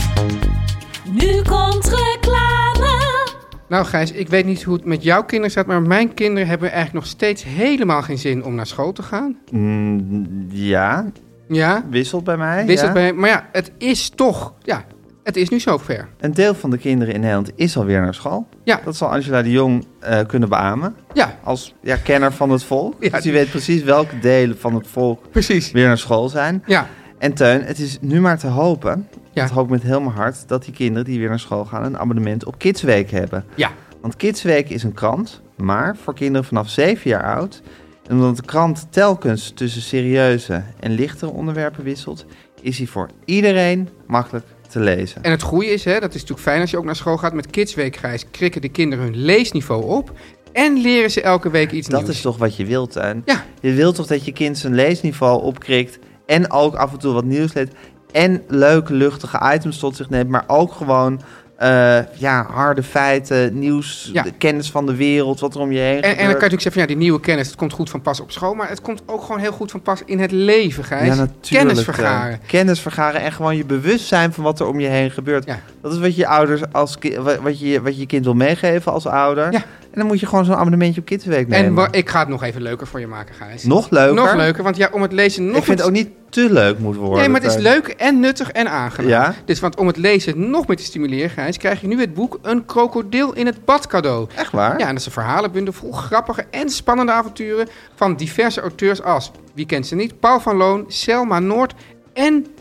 Nu komt reclame. Nou Gijs, ik weet niet hoe het met jouw kinderen staat, maar mijn kinderen hebben eigenlijk nog steeds helemaal geen zin om naar school te gaan. Mm, ja. Ja. Wisselt bij mij. Wisselt ja. bij mij. Maar ja, het is toch, ja, het is nu zover. Een deel van de kinderen in Nederland is alweer naar school. Ja. Dat zal Angela de Jong uh, kunnen beamen. Ja. Als ja, kenner van het volk. Ja. Dus die weet precies welke delen van het volk precies. weer naar school zijn. Ja. En Teun, het is nu maar te hopen, ja. dat hoop ik met heel mijn hart, dat die kinderen die weer naar school gaan een abonnement op Kidsweek hebben. Ja. Want Kidsweek is een krant, maar voor kinderen vanaf zeven jaar oud. En omdat de krant telkens tussen serieuze en lichtere onderwerpen wisselt, is hij voor iedereen makkelijk te lezen. En het goede is, hè, dat is natuurlijk fijn als je ook naar school gaat, met Kidsweek, Gijs, krikken de kinderen hun leesniveau op en leren ze elke week iets dat nieuws. Dat is toch wat je wilt, Teun? Ja. Je wilt toch dat je kind zijn leesniveau opkrikt en ook af en toe wat nieuws leest en leuke, luchtige items tot zich neemt, maar ook gewoon uh, ja, harde feiten, nieuws, ja. de kennis van de wereld, wat er om je heen en, en dan kan je natuurlijk zeggen van ja, die nieuwe kennis, het komt goed van pas op school, maar het komt ook gewoon heel goed van pas in het leven, Gijs. Ja, natuurlijk. Kennis vergaren. Uh, kennis vergaren en gewoon je bewustzijn van wat er om je heen gebeurt. Ja. Dat is wat je ouders als ki- wat je wat je kind wil meegeven als ouder. Ja. En dan moet je gewoon zo'n abonnementje op Kidsweek nemen. En wa- ik ga het nog even leuker voor je maken, Gijs. Nog leuker? Nog leuker, want ja, om het lezen nog... Ik vind het ook niet te leuk moet worden. Nee, maar het is leuk en nuttig en aangenaam. Ja? Dus want om het lezen nog meer te stimuleren, Gijs, krijg je nu het boek Een krokodil in het bad cadeau. Echt waar? Ja, en dat is een verhalenbundel vol grappige en spannende avonturen van diverse auteurs als, wie kent ze niet, Paul van Loon, Selma Noord en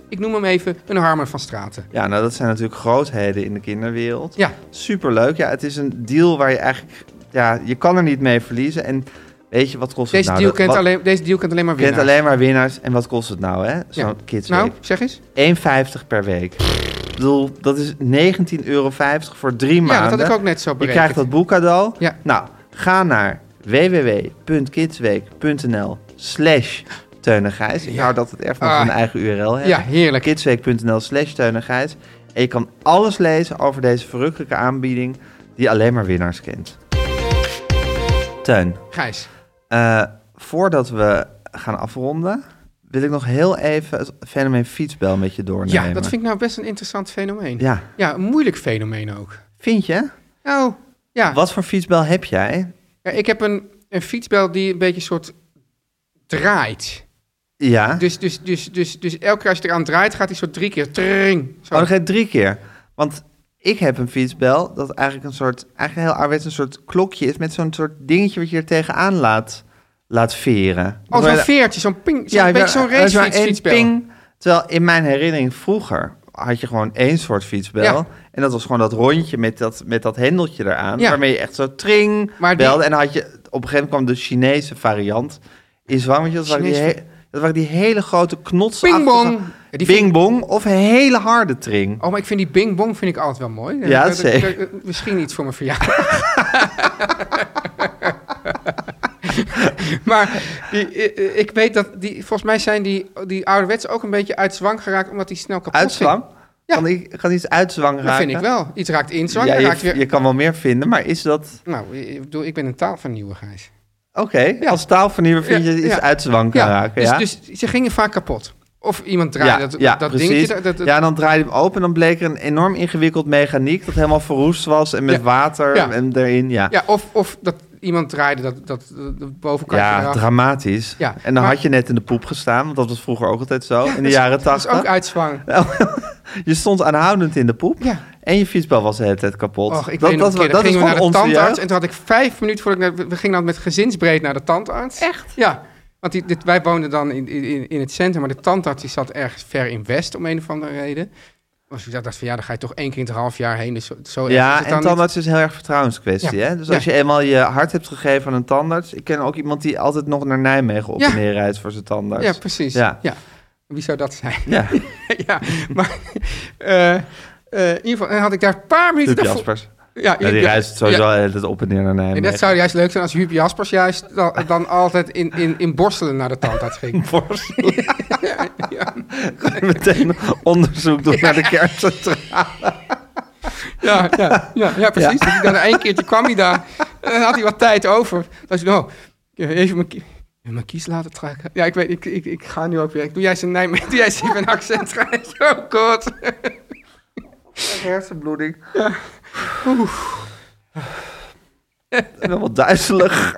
Ik noem hem even een Harmen van Straten. Ja, nou dat zijn natuurlijk grootheden in de kinderwereld. Ja. Superleuk. Ja, het is een deal waar je eigenlijk... Ja, je kan er niet mee verliezen. En weet je, wat kost Deze, het nou? deal, kent wat, alleen, deze deal kent alleen maar winnaars. Kent alleen maar winnaars. En wat kost het nou, hè? Zo'n ja. kidsweek. Nou, zeg eens. één euro vijftig per week. Ik bedoel, dat is negentien euro vijftig voor drie maanden. Ja, dat had ik ook net zo berekend. Je krijgt dat boek cadeau. Ja. Nou, ga naar www.kidsweek.nl slash Teun en Gijs. Ik hou dat het echt van Ah. zijn eigen U R L hebben. Ja, heerlijk. kidsweek.nl slash Teun en Gijs. En je kan alles lezen over deze verrukkelijke aanbieding die alleen maar winnaars kent. Teun. Gijs. Uh, voordat we gaan afronden, wil ik nog heel even het fenomeen fietsbel met je doornemen. Ja, dat vind ik nou best een interessant fenomeen. Ja. Ja, een moeilijk fenomeen ook. Vind je? Nou, ja. Wat voor fietsbel heb jij? Ja, ik heb een, een fietsbel die een beetje soort draait. Ja. Dus, dus, dus, dus, dus elke keer als je eraan draait, gaat hij zo drie keer tring. Zo. Oh, dan gaat drie keer. Want ik heb een fietsbel dat eigenlijk een soort, eigenlijk heel ouderwets een soort klokje is met zo'n soort dingetje wat je er tegenaan laat, laat veren. Oh, zo'n veertje, zo'n ping, zo'n ja, beetje zo'n racefietsbel. Ping. Terwijl in mijn herinnering vroeger had je gewoon één soort fietsbel. Ja. En dat was gewoon dat rondje met dat, met dat hendeltje eraan. Ja. Waarmee je echt zo tring maar die... belde. En dan had je, op een gegeven moment kwam de Chinese variant in zwang. Want je, dat, waren die he, dat waren die hele grote knotsachtige... Bing-bong. Ja, die Bing-bong vind... of een hele harde tring. Oh, maar ik vind die bing-bong vind ik altijd wel mooi. Ja, dat, zeker. Dat, dat, misschien iets voor mijn verjaardag. Maar die, ik weet dat die, volgens mij zijn die, die ouderwets ook een beetje uit zwang geraakt, omdat die snel kapot uit zwang? Ja. Kan, die, kan iets uit zwang raken? Dat vind ik wel. Iets raakt in zwang. Ja, je, raakt weer... je kan wel meer vinden, maar is dat... Nou, ik, bedoel, ik ben een taalvernieuwer, Gijs. Oké, okay, ja. Als taalvernieuwer vind je ja, iets ja. uit zwang kan ja. raken, dus, ja? Dus ze gingen vaak kapot. Of iemand draaide ja, dat, ja, dat precies. dingetje. Dat, dat... Ja, dan draaide hem open en dan bleek er een enorm ingewikkeld mechaniek dat helemaal verroest was en met ja. water ja. en erin, ja. Ja, of, of dat iemand draaide dat, dat, dat bovenkantje Ja, eraf. dramatisch. Ja, en dan maar... had je net in de poep gestaan, want dat was vroeger ook altijd zo, ja, in de jaren tachtig. Dat is ook uitzwang. Je stond aanhoudend in de poep ja. en je fietsbal was de hele tijd kapot. Och, ik dat, weet dat, nog, dat, dat gingen is we naar de onze tandarts jeugd. en toen had ik vijf minuten voordat ik naar, we gingen dan met gezinsbreed naar de tandarts. Echt? Ja. Want die, dit, wij woonden dan in, in, in het centrum, maar de tandarts die zat ergens ver in West om een of andere reden. Dus ik dacht van ja, dan ga je toch één keer in het half jaar heen. Dus zo, zo ja, is het en tandarts is heel erg vertrouwenskwestie. Ja. Hè? Dus als ja. je eenmaal je hart hebt gegeven aan een tandarts... Ik ken ook iemand die altijd nog naar Nijmegen op en neer rijdt voor zijn tandarts. Ja, precies. Ja. Ja. Wie zou dat zijn? Ja, ja maar uh, uh, in ieder geval had ik daar een paar minuten... Huub Jaspers. Ja, ja, die reist sowieso ja. altijd op en neer naar Nijmegen. En dat zou juist leuk zijn als Huub Jaspers juist dan, dan altijd in, in, in Borselen naar de tandarts ging. Borselen? Ja, ja, ja. Meteen onderzoek doen ja. naar de kerncentrale. Ja, ja, ja, ja, precies. Ja. Dus dan een keertje kwam hij daar en dan had hij wat tijd over. Dan zei hij, oh, even mijn, kie- mijn kies laten trekken. Ja, ik weet, ik, ik, ik ga nu ook weer. Doe jij zijn Nijmegen, doe jij eens even een accent. Oh god. Hersenbloeding. Ja. Oeh. En dan wat duizelig.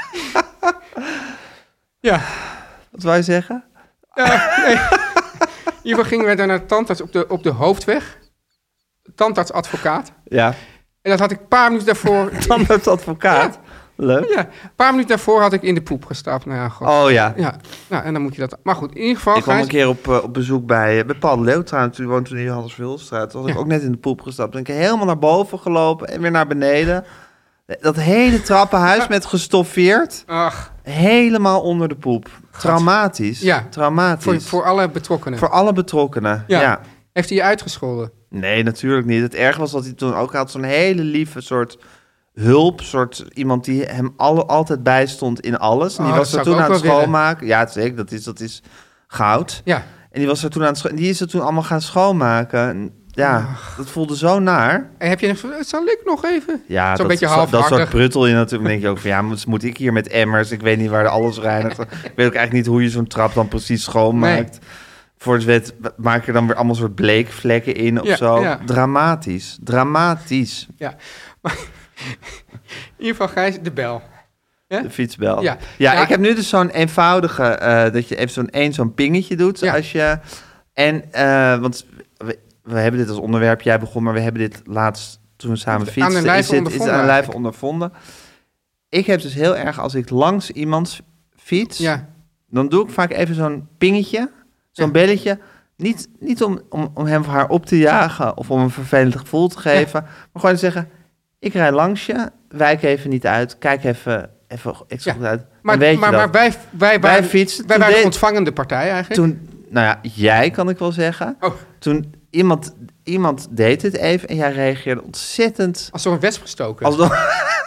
Ja. Wat wou je zeggen? Ja, nee. In ieder geval gingen we daar naar de tandarts op de, op de Hoofdweg. Tandartsadvocaat. Ja. En dat had ik een paar minuten daarvoor... Tandartsadvocaat? Ja. Leuk. Ja, een paar minuten daarvoor had ik in de poep gestapt. Nou ja, god. Oh ja. Ja, nou, en dan moet je dat... Maar goed, in ieder geval... Ik kwam een keer op, uh, op bezoek bij, bij Paul de Leeuw trouwens. Toen woonde toen in Johannes Wilstraat. Toen had ik ja. ook net in de poep gestapt. Toen ben ik helemaal naar boven gelopen en weer naar beneden. Dat hele trappenhuis met gestoffeerd. Ach. Helemaal onder de poep. God. Traumatisch. Ja. Traumatisch. Voor, voor alle betrokkenen. Voor alle betrokkenen, ja. ja. Heeft hij je uitgescholden? Nee, natuurlijk niet. Het erg was dat hij toen ook had zo'n hele lieve soort... hulp, soort iemand die hem alle, altijd bijstond in alles. En die oh, was er toen aan het schoonmaken. Ja, zeker, dat is, dat is goud. Ja. En die was er toen aan het scho- die is er toen allemaal gaan schoonmaken. En ja, Ach. dat voelde zo naar. En heb je nog, zal ik nog even? Ja, Zo'n dat, beetje zo, dat soort pruttel je natuurlijk. Dan denk je ook van ja, moet, moet ik hier met emmers? Ik weet niet waar de alles reinigt. Ik weet ook eigenlijk niet hoe je zo'n trap dan precies schoonmaakt. Nee. Voor het wet maak je dan weer allemaal soort bleekvlekken in of ja, zo. Ja. Dramatisch, dramatisch. Ja, maar in ieder geval Gijs, de bel. Ja? De fietsbel. Ja. Ja, ja, ik heb nu dus zo'n eenvoudige, uh, dat je even zo'n één zo'n pingetje doet. Ja. Als je, en, uh, want we, we hebben dit als onderwerp, jij begon, maar we hebben dit laatst toen we samen fietsten. Aan de lijve is ondervonden. Is aan de lijve ondervonden. Ik heb dus heel erg, als ik langs iemands fiets, ja. dan doe ik vaak even zo'n pingetje, zo'n ja. belletje. Niet, niet om, om, om hem of haar op te jagen of om een vervelend gevoel te geven. Ja. Maar gewoon te zeggen, ik rij langs je, wijk even niet uit. Kijk even, even extra ja. goed uit. Maar, weet maar, je maar wij, wij, wij, fietsen, wij waren deed, de ontvangende partij eigenlijk. Toen, nou ja, jij kan ik wel zeggen. Oh. Toen iemand, iemand deed het even en jij reageerde ontzettend... Als door een wesp gestoken. Als door...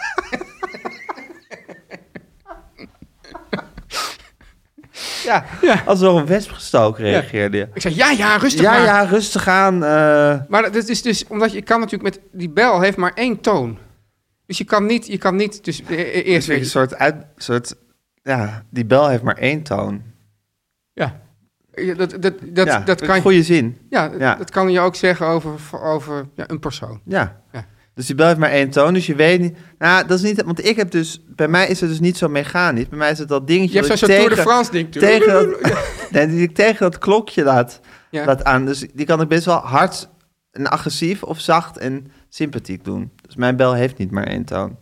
Ja, ja, als door een wesp gestoken reageerde je. Ja. Ik zei, ja, ja, rustig ja, maar. Ja, ja, rustig aan. Uh... Maar dat is dus, omdat je kan natuurlijk met... Die bel heeft maar één toon. Dus je kan niet... Je kan niet dus eerst een soort uit... soort, ja, die bel heeft maar één toon. Ja. Dat, dat, dat, ja, dat kan een goede zin. Ja, ja, dat kan je ook zeggen over, over ja, een persoon. Ja. ja. Dus die bel heeft maar één toon, dus je weet niet... Nou, dat is niet... Want ik heb dus... Bij mij is het dus niet zo mechanisch. Bij mij is het dat dingetje... Je hebt zo'n Tour de France ding. Tegen dat, nee, die ik tegen dat klokje laat, ja. laat aan. Dus die kan ik best wel hard en agressief of zacht en sympathiek doen. Dus mijn bel heeft niet maar één toon.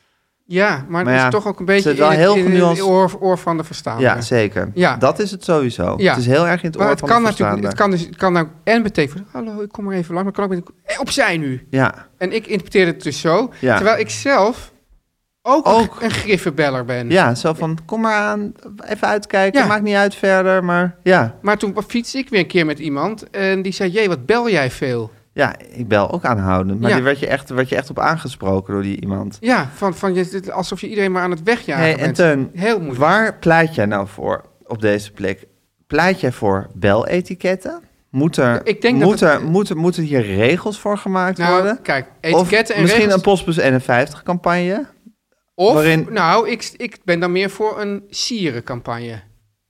Ja, maar, maar het ja, is toch ook een beetje wel in, heel het, in genuance... het oor, oor van de verstaander. Ja, zeker. Ja. Dat is het sowieso. Ja. Het is heel erg in het maar oor het van kan de verstaander. Het kan, dus, het kan nou en betekenen... Hallo, ik kom er even langs. Maar kan ook met, eh, opzij nu. Ja. En ik interpreteer het dus zo. Ja. Terwijl ik zelf ook, ook een griffenbeller ben. Ja, zo van, kom maar aan. Even uitkijken. Ja. Maakt niet uit verder, maar ja. Maar toen fietste ik weer een keer met iemand. En die zei, jee, wat bel jij veel? Ja, ik bel ook aanhoudend. Maar ja. die werd je, echt, werd je echt op aangesproken door die iemand. Ja, van, van je, alsof je iedereen maar aan het wegjagen hey, bent. En Teun, heel moeilijk. Waar pleit jij nou voor op deze plek? Pleit jij voor beletiketten? Moet er, ik denk moet dat er, het... moeten, moeten hier regels voor gemaakt nou, worden? Kijk, etiketten of en misschien regels... een Postbus eenenvijftig campagne? Of, waarin... nou, ik, ik ben dan meer voor een sierencampagne.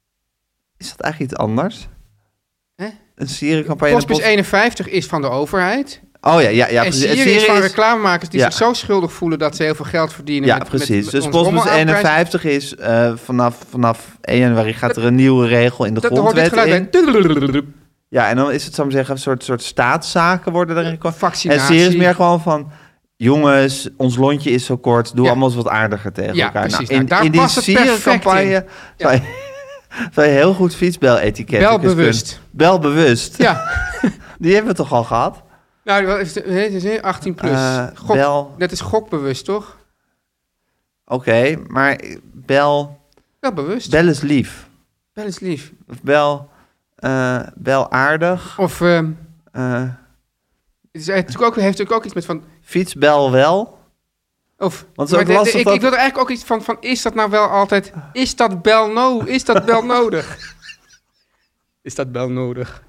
Is dat eigenlijk iets anders? Hè? Een sierencampagne... Postbus post... eenenvijftig is van de overheid. Oh ja, ja, ja. En sieren, sieren is van is... reclamemakers die ja. zich zo schuldig voelen dat ze heel veel geld verdienen. Ja, met, precies. Met, met dus Postbus eenenvijftig is uh, vanaf, vanaf één januari gaat er een nieuwe regel in de dat, grondwet dat in. Bij... Ja, en dan is het, zou ik zeggen, een soort, soort staatszaken worden erin gekomen. Vaccinatie. En sieren is meer gewoon van... Jongens, ons lontje is zo kort. Doe ja. allemaal eens wat aardiger tegen ja, elkaar. Precies. Nou, in, nou, in die sierencampagne zou je, zou je heel goed fietsbel-etiketten kunnen. Belbewust. Belbewust. Ja. Die hebben we toch al gehad? Nou, het is achttien plus. Uh, Gok, bel... Dat is gokbewust, toch? Oké, okay, maar bel... Wel bewust. Bel is lief. Bel is lief. Of bel... Uh, bel aardig. Of... Um, uh, het is natuurlijk ook, heeft natuurlijk ook iets met van... Fietsbel wel. Of... Want het is ook lastig de, ik, dat... ik wil er eigenlijk ook iets van... van is dat nou wel altijd... Is dat bel, no, is dat bel nodig? Is dat bel nodig?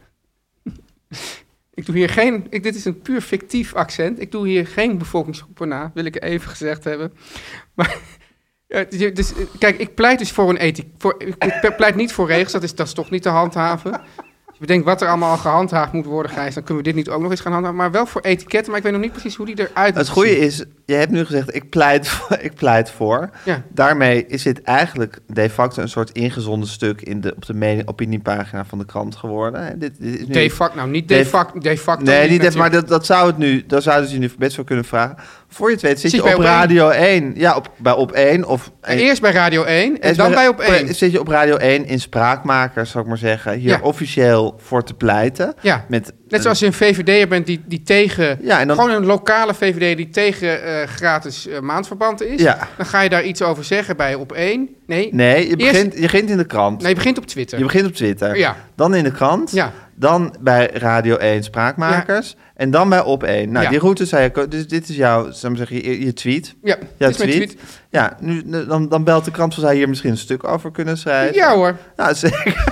Ik doe hier geen... Ik, dit is een puur fictief accent. Ik doe hier geen bevolkingsgroepen na. Wil ik even gezegd hebben. Maar... Ja, dus, kijk, ik pleit dus voor een ethiek. Voor, ik pleit niet voor regels, dat is, dat is toch niet te handhaven. Als je bedenkt wat er allemaal gehandhaafd moet worden, Gijs, dan kunnen we dit niet ook nog eens gaan handhaven. Maar wel voor etiketten, maar ik weet nog niet precies hoe die eruit Het goede is, je hebt nu gezegd, ik pleit voor. Ik pleit voor. Ja. Daarmee is dit eigenlijk de facto een soort ingezonden stuk in de, op de mening, opiniepagina van de krant geworden. Dit, dit is nu, de facto, nou niet de facto. De facto nee, niet, niet de, maar dat, dat zou het nu, daar zouden ze nu best wel kunnen vragen. Voor je het weet zit, zit je op, op Radio één. Ja, op, bij op één. Of, en eerst bij Radio één en dan bij, bij op één. Zit je op Radio één in spraakmakers, zou ik maar zeggen, hier ja. officieel voor te pleiten. Ja, met, net zoals je een V V D'er bent die, die tegen... Ja, en dan, gewoon een lokale V V D'er die tegen uh, gratis uh, maandverband is. Ja. Dan ga je daar iets over zeggen bij op één. Nee, nee je, begint, eerst, je begint in de krant. Nee, je begint op Twitter. Je begint op Twitter. Ja. Dan in de krant. Ja. Dan bij Radio één spraakmakers. Ja. En dan bij op één. Nou, ja. die route zei ik... Dus dit is jouw, zou ik zeggen, je, je tweet. Ja, ja dit is mijn tweet. Ja, nu, dan, dan belt de krant, zou hij hier misschien een stuk over kunnen schrijven. Ja hoor. Nou, zeker.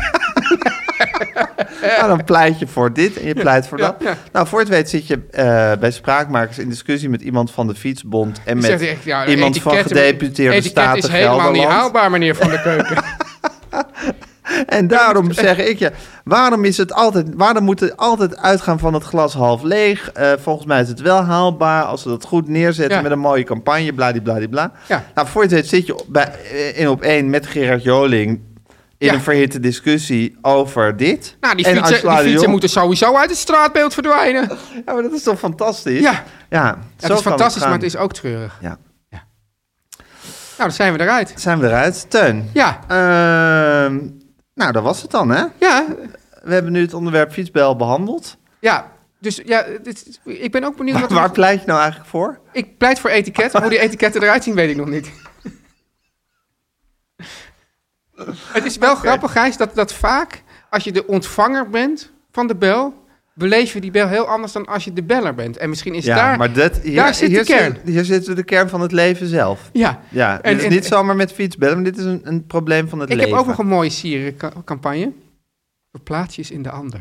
Nou, dan pleit je voor dit en je pleit voor ja, dat. Ja. Nou, voor het weet zit je uh, bij spraakmakers in discussie met iemand van de Fietsbond... en met echt, ja, iemand van gedeputeerde Staten Gelderland. Het is helemaal niet haalbaar, meneer Van der Keuken. En daarom zeg ik je, waarom is het altijd, waarom moet het altijd uitgaan van het glas half leeg? Uh, volgens mij is het wel haalbaar als we dat goed neerzetten ja. met een mooie campagne, bladibladibla. Ja. Nou, voor je het weet zit je bij, in op één met Gerard Joling in ja. een verhitte discussie over dit. Nou, die fietsen, die fietsen moeten sowieso uit het straatbeeld verdwijnen. Ja, maar dat is toch fantastisch? Ja, ja, ja het is fantastisch, het maar het is ook treurig. Ja. ja. Nou, dan zijn we eruit. Zijn we eruit. Teun. Ja. Uh, Nou, dat was het dan, hè? Ja. we hebben nu het onderwerp fietsbel behandeld. Ja, dus ja, dit, ik ben ook benieuwd... Wat waar we... pleit je nou eigenlijk voor? Ik pleit voor etiket, maar hoe die etiketten eruit zien, weet ik nog niet. Het is wel okay. grappig, Gijs, dat, dat vaak als je de ontvanger bent van de bel, beleef je die bel heel anders dan als je de beller bent. En misschien is ja, daar, maar dit, hier, daar zit hier de kern. Zit, hier zit de kern van het leven zelf. Ja. ja dit en, is en, niet zomaar met fietsbellen, maar dit is een, een probleem van het ik leven. Ik heb ook nog een mooie sierencampagne. Verplaats je in de ander.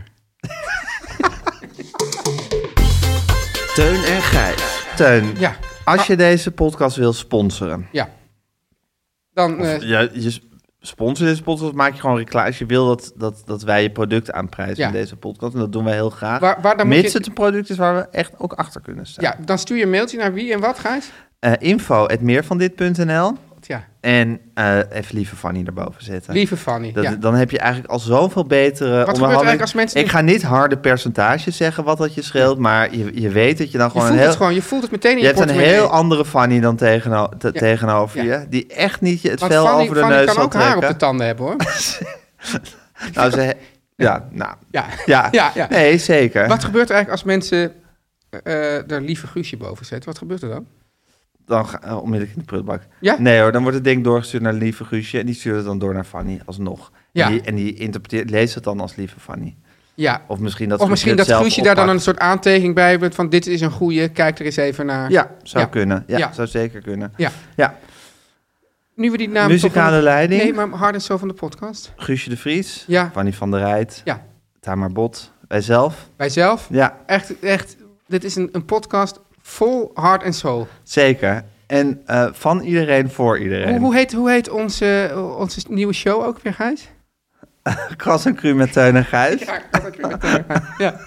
Teun en Gijs. Teun, ja. als je deze podcast wil sponsoren. Ja. Dan... Of, uh, ja, je sponsor deze podcast, maak je gewoon reclame. Als je wil dat, dat, dat wij je product aanprijzen ja. in deze podcast. En dat doen wij heel graag. Waar, waar dan Mits moet je... het een product is waar we echt ook achter kunnen staan. Ja, dan stuur je een mailtje naar wie en wat, Gijs? Uh, info at meervandit punt n l. Ja. En uh, even lieve Fanny erboven zetten. Lieve Fanny, dat, ja. Dan heb je eigenlijk al zoveel betere... Wat gebeurt er eigenlijk als mensen... Ik ga niet harde percentages zeggen wat dat je scheelt, ja. maar je, je weet dat je dan gewoon... Je voelt een heel, het gewoon, je voelt het meteen in je, je portemonnee. Je hebt een heel andere Fanny dan tegeno, te, ja. tegenover ja. je, die echt niet je het Want vel Fanny, over de Fanny neus kan zal ook trekken. haar op de tanden hebben, hoor. nou, ze... Ja, nou... Ja. Ja. Ja, ja. Nee, zeker. Wat gebeurt er eigenlijk als mensen uh, er lieve Guusje boven zetten? Wat gebeurt er dan? Dan ga, uh, onmiddellijk in de prullenbak. Ja? Nee hoor, dan wordt het ding doorgestuurd naar lieve Guusje en die stuurt het dan door naar Fanny alsnog. Ja. En die, en die interpreteert, leest het dan als lieve Fanny. Ja. Of misschien dat, of misschien dat Guusje daar dan een soort aantekening bij heeft van dit is een goeie, kijk er eens even naar. Ja, zou ja. kunnen. Ja, ja, zou zeker kunnen. Ja. ja. Nu we die naam... Muzikale een... leiding. Nee, maar hard en zo van de podcast. Guusje de Vries. Ja. Fanny van der Rijt. Ja. Tamar Bot. Wijzelf. Wijzelf. Ja. Echt, echt. Dit is een, een podcast vol hart en soul. Zeker. En uh, van iedereen voor iedereen. Hoe, hoe, heet, hoe heet onze, onze nieuwe show ook weer, Gijs? Kras en Cru met Teun en Gijs. Ja, Kras en Cru met Teun en Gijs. Ja.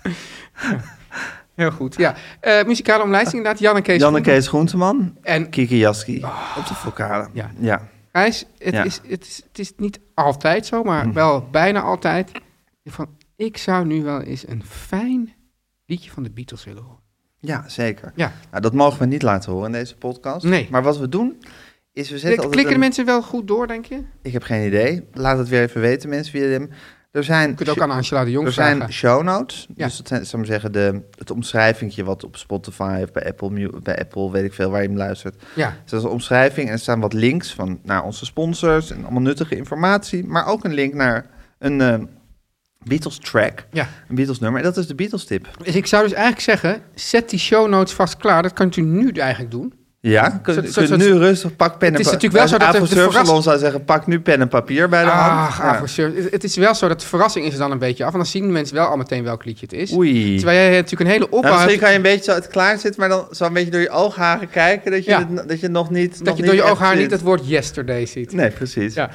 Ja. Heel goed, ja. Uh, muzikale omlijsting inderdaad. Janne Kees Janne Kees Groenteman. En Kiki Jaski oh. op de vocalen. Ja. ja. Gijs, het, ja. is, het, is, het is niet altijd zo, maar hm. wel bijna altijd. Van, ik zou nu wel eens een fijn liedje van de Beatles willen horen. Ja, zeker. Ja. Nou, dat mogen we niet laten horen in deze podcast. Nee. Maar wat we doen, is we zetten Klik, altijd Klikken een... de mensen wel goed door, denk je? Ik heb geen idee. Laat het weer even weten, mensen, via hem. Er zijn... Je kunt ook aan Angela de Jong Er vragen. zijn show notes. Ja. Dus dat zijn, zou ik maar zeggen, de, het omschrijvingje wat op Spotify of bij Apple, bij Apple, weet ik veel, waar je hem luistert. Ja. Dus dat is een omschrijving en er staan wat links van naar onze sponsors en allemaal nuttige informatie. Maar ook een link naar een... Uh, Beatles track, ja. een Beatles nummer. En dat is de Beatles tip. Dus ik zou dus eigenlijk zeggen, zet die show notes vast klaar. Dat kunt u nu eigenlijk doen. Ja, kun, zo, kun zo, nu zo, rustig, pak pen en papier. Het is natuurlijk wel zo dat de, de verrassing... zou zeggen, pak nu pen en papier bij de ah, hand. Ja. Het, het is wel zo dat de verrassing is er dan een beetje af. En dan zien mensen wel al meteen welk liedje het is. Oei. Terwijl jij natuurlijk een hele opbouw... Nou, misschien hebt... kan je een beetje zo het klaar zitten, maar dan zo een beetje door je oogharen kijken, dat je, ja. het, dat je nog niet... Dat nog je niet door je oogharen niet zit. het woord yesterday ziet. Nee, precies. Ja.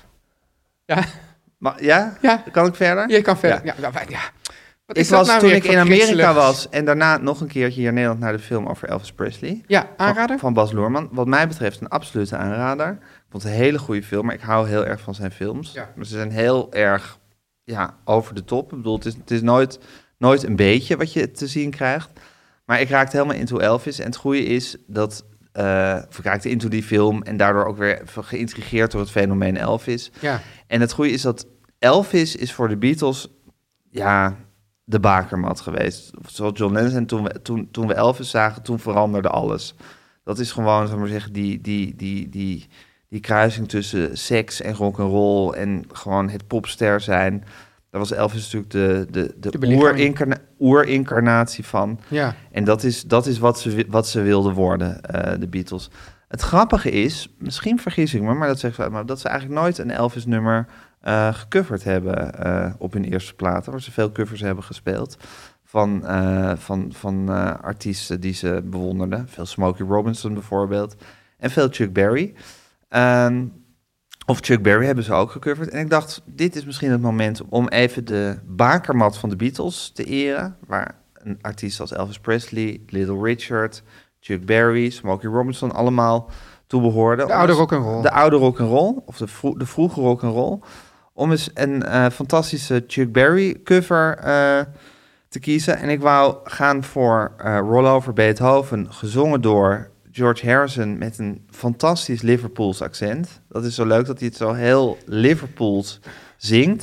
Ja. Maar, ja? Ja. Kan ik verder? Je kan verder. Ja. Ja, ja. Wat is ik was nou toen weer ik in Amerika christelijk? was en daarna nog een keertje hier in Nederland naar de film over Elvis Presley. Ja, aanrader? Van, van Bas Luhrmann. Wat mij betreft een absolute aanrader. Ik vond het een hele goede film, maar ik hou heel erg van zijn films. Ja. Maar ze zijn heel erg ja, over de top. Ik bedoel, het is, het is nooit, nooit een beetje wat je te zien krijgt. Maar ik raakte helemaal into Elvis. En het goede is dat... Uh, of ik raakte into die film en daardoor ook weer geïntrigeerd door het fenomeen Elvis. Ja. En het goede is dat Elvis is voor de Beatles... ja, de bakermat geweest. Zoals John Lennon. En toen we, toen, toen we Elvis zagen, toen veranderde alles. Dat is gewoon, zal ik maar zeggen, die, die, die, die, die kruising tussen seks en rock'n'roll en gewoon het popster zijn. Daar was Elvis natuurlijk de, de, de, de oerincarna- oerincarnatie van. Ja. En dat is, dat is wat, ze, wat ze wilden worden, uh, de Beatles. Het grappige is, misschien vergis ik me, maar dat, zegt, maar dat ze eigenlijk nooit een Elvis-nummer... Uh, gecoverd hebben uh, op hun eerste platen, waar ze veel covers hebben gespeeld van, uh, van, van uh, artiesten die ze bewonderden. Veel Smokey Robinson bijvoorbeeld en veel Chuck Berry. Um, of Chuck Berry hebben ze ook gecoverd. En ik dacht, dit is misschien het moment om even de bakermat van de Beatles te eren, waar een artiest als Elvis Presley, Little Richard, Chuck Berry, Smokey Robinson allemaal toe behoorden. De oude rock'n'roll. De oude rock'n'roll, of de, vro- de vroege rock'n'roll. Om eens een uh, fantastische Chuck Berry cover uh, te kiezen. En ik wou gaan voor uh, Roll Over Beethoven, gezongen door George Harrison met een fantastisch Liverpools accent. Dat is zo leuk dat hij het zo heel Liverpools zingt.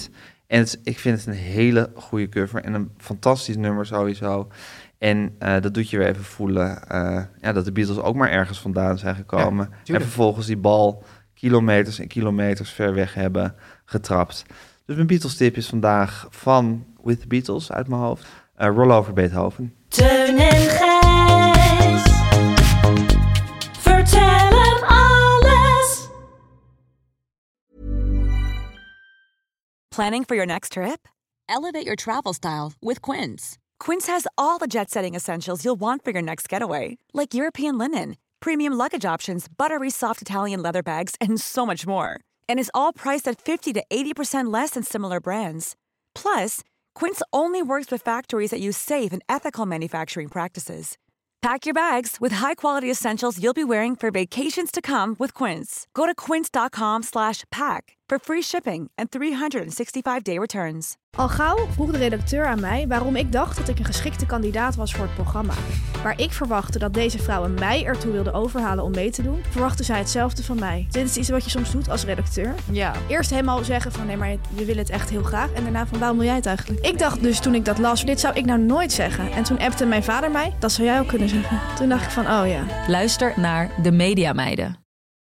En het, ik vind het een hele goede cover en een fantastisch nummer sowieso. En uh, dat doet je weer even voelen uh, ja, dat de Beatles ook maar ergens vandaan zijn gekomen. Ja, en vervolgens die bal kilometers en kilometers ver weg hebben getrapt. Dus mijn Beatles tip is vandaag van With the Beatles uit mijn hoofd. Uh, Roll Over Beethoven. Teun en Gijs. Vertel hem alles. Planning for your next trip? Elevate your travel style with Quince. Quince has all the jet-setting essentials you'll want for your next getaway, like European linen, premium luggage options, buttery soft Italian leather bags, and so much more. And is all priced at fifty to eighty percent less than similar brands. Plus, Quince only works with factories that use safe and ethical manufacturing practices. Pack your bags with high-quality essentials you'll be wearing for vacations to come with Quince. Go to quince.com slash pack for free shipping and three sixty-five day returns. Al gauw vroeg de redacteur aan mij waarom ik dacht dat ik een geschikte kandidaat was voor het programma. Waar ik verwachtte dat deze vrouwen mij ertoe wilden overhalen om mee te doen, verwachtte zij hetzelfde van mij. Dit is iets wat je soms doet als redacteur. Ja. Eerst helemaal zeggen van nee, maar we willen het echt heel graag. En daarna van waarom wil jij het eigenlijk? Ik dacht dus toen ik dat las, dit zou ik nou nooit zeggen. En toen appte mijn vader mij, dat zou jij ook kunnen zeggen. Toen dacht ik van oh ja. Luister naar De Mediameiden.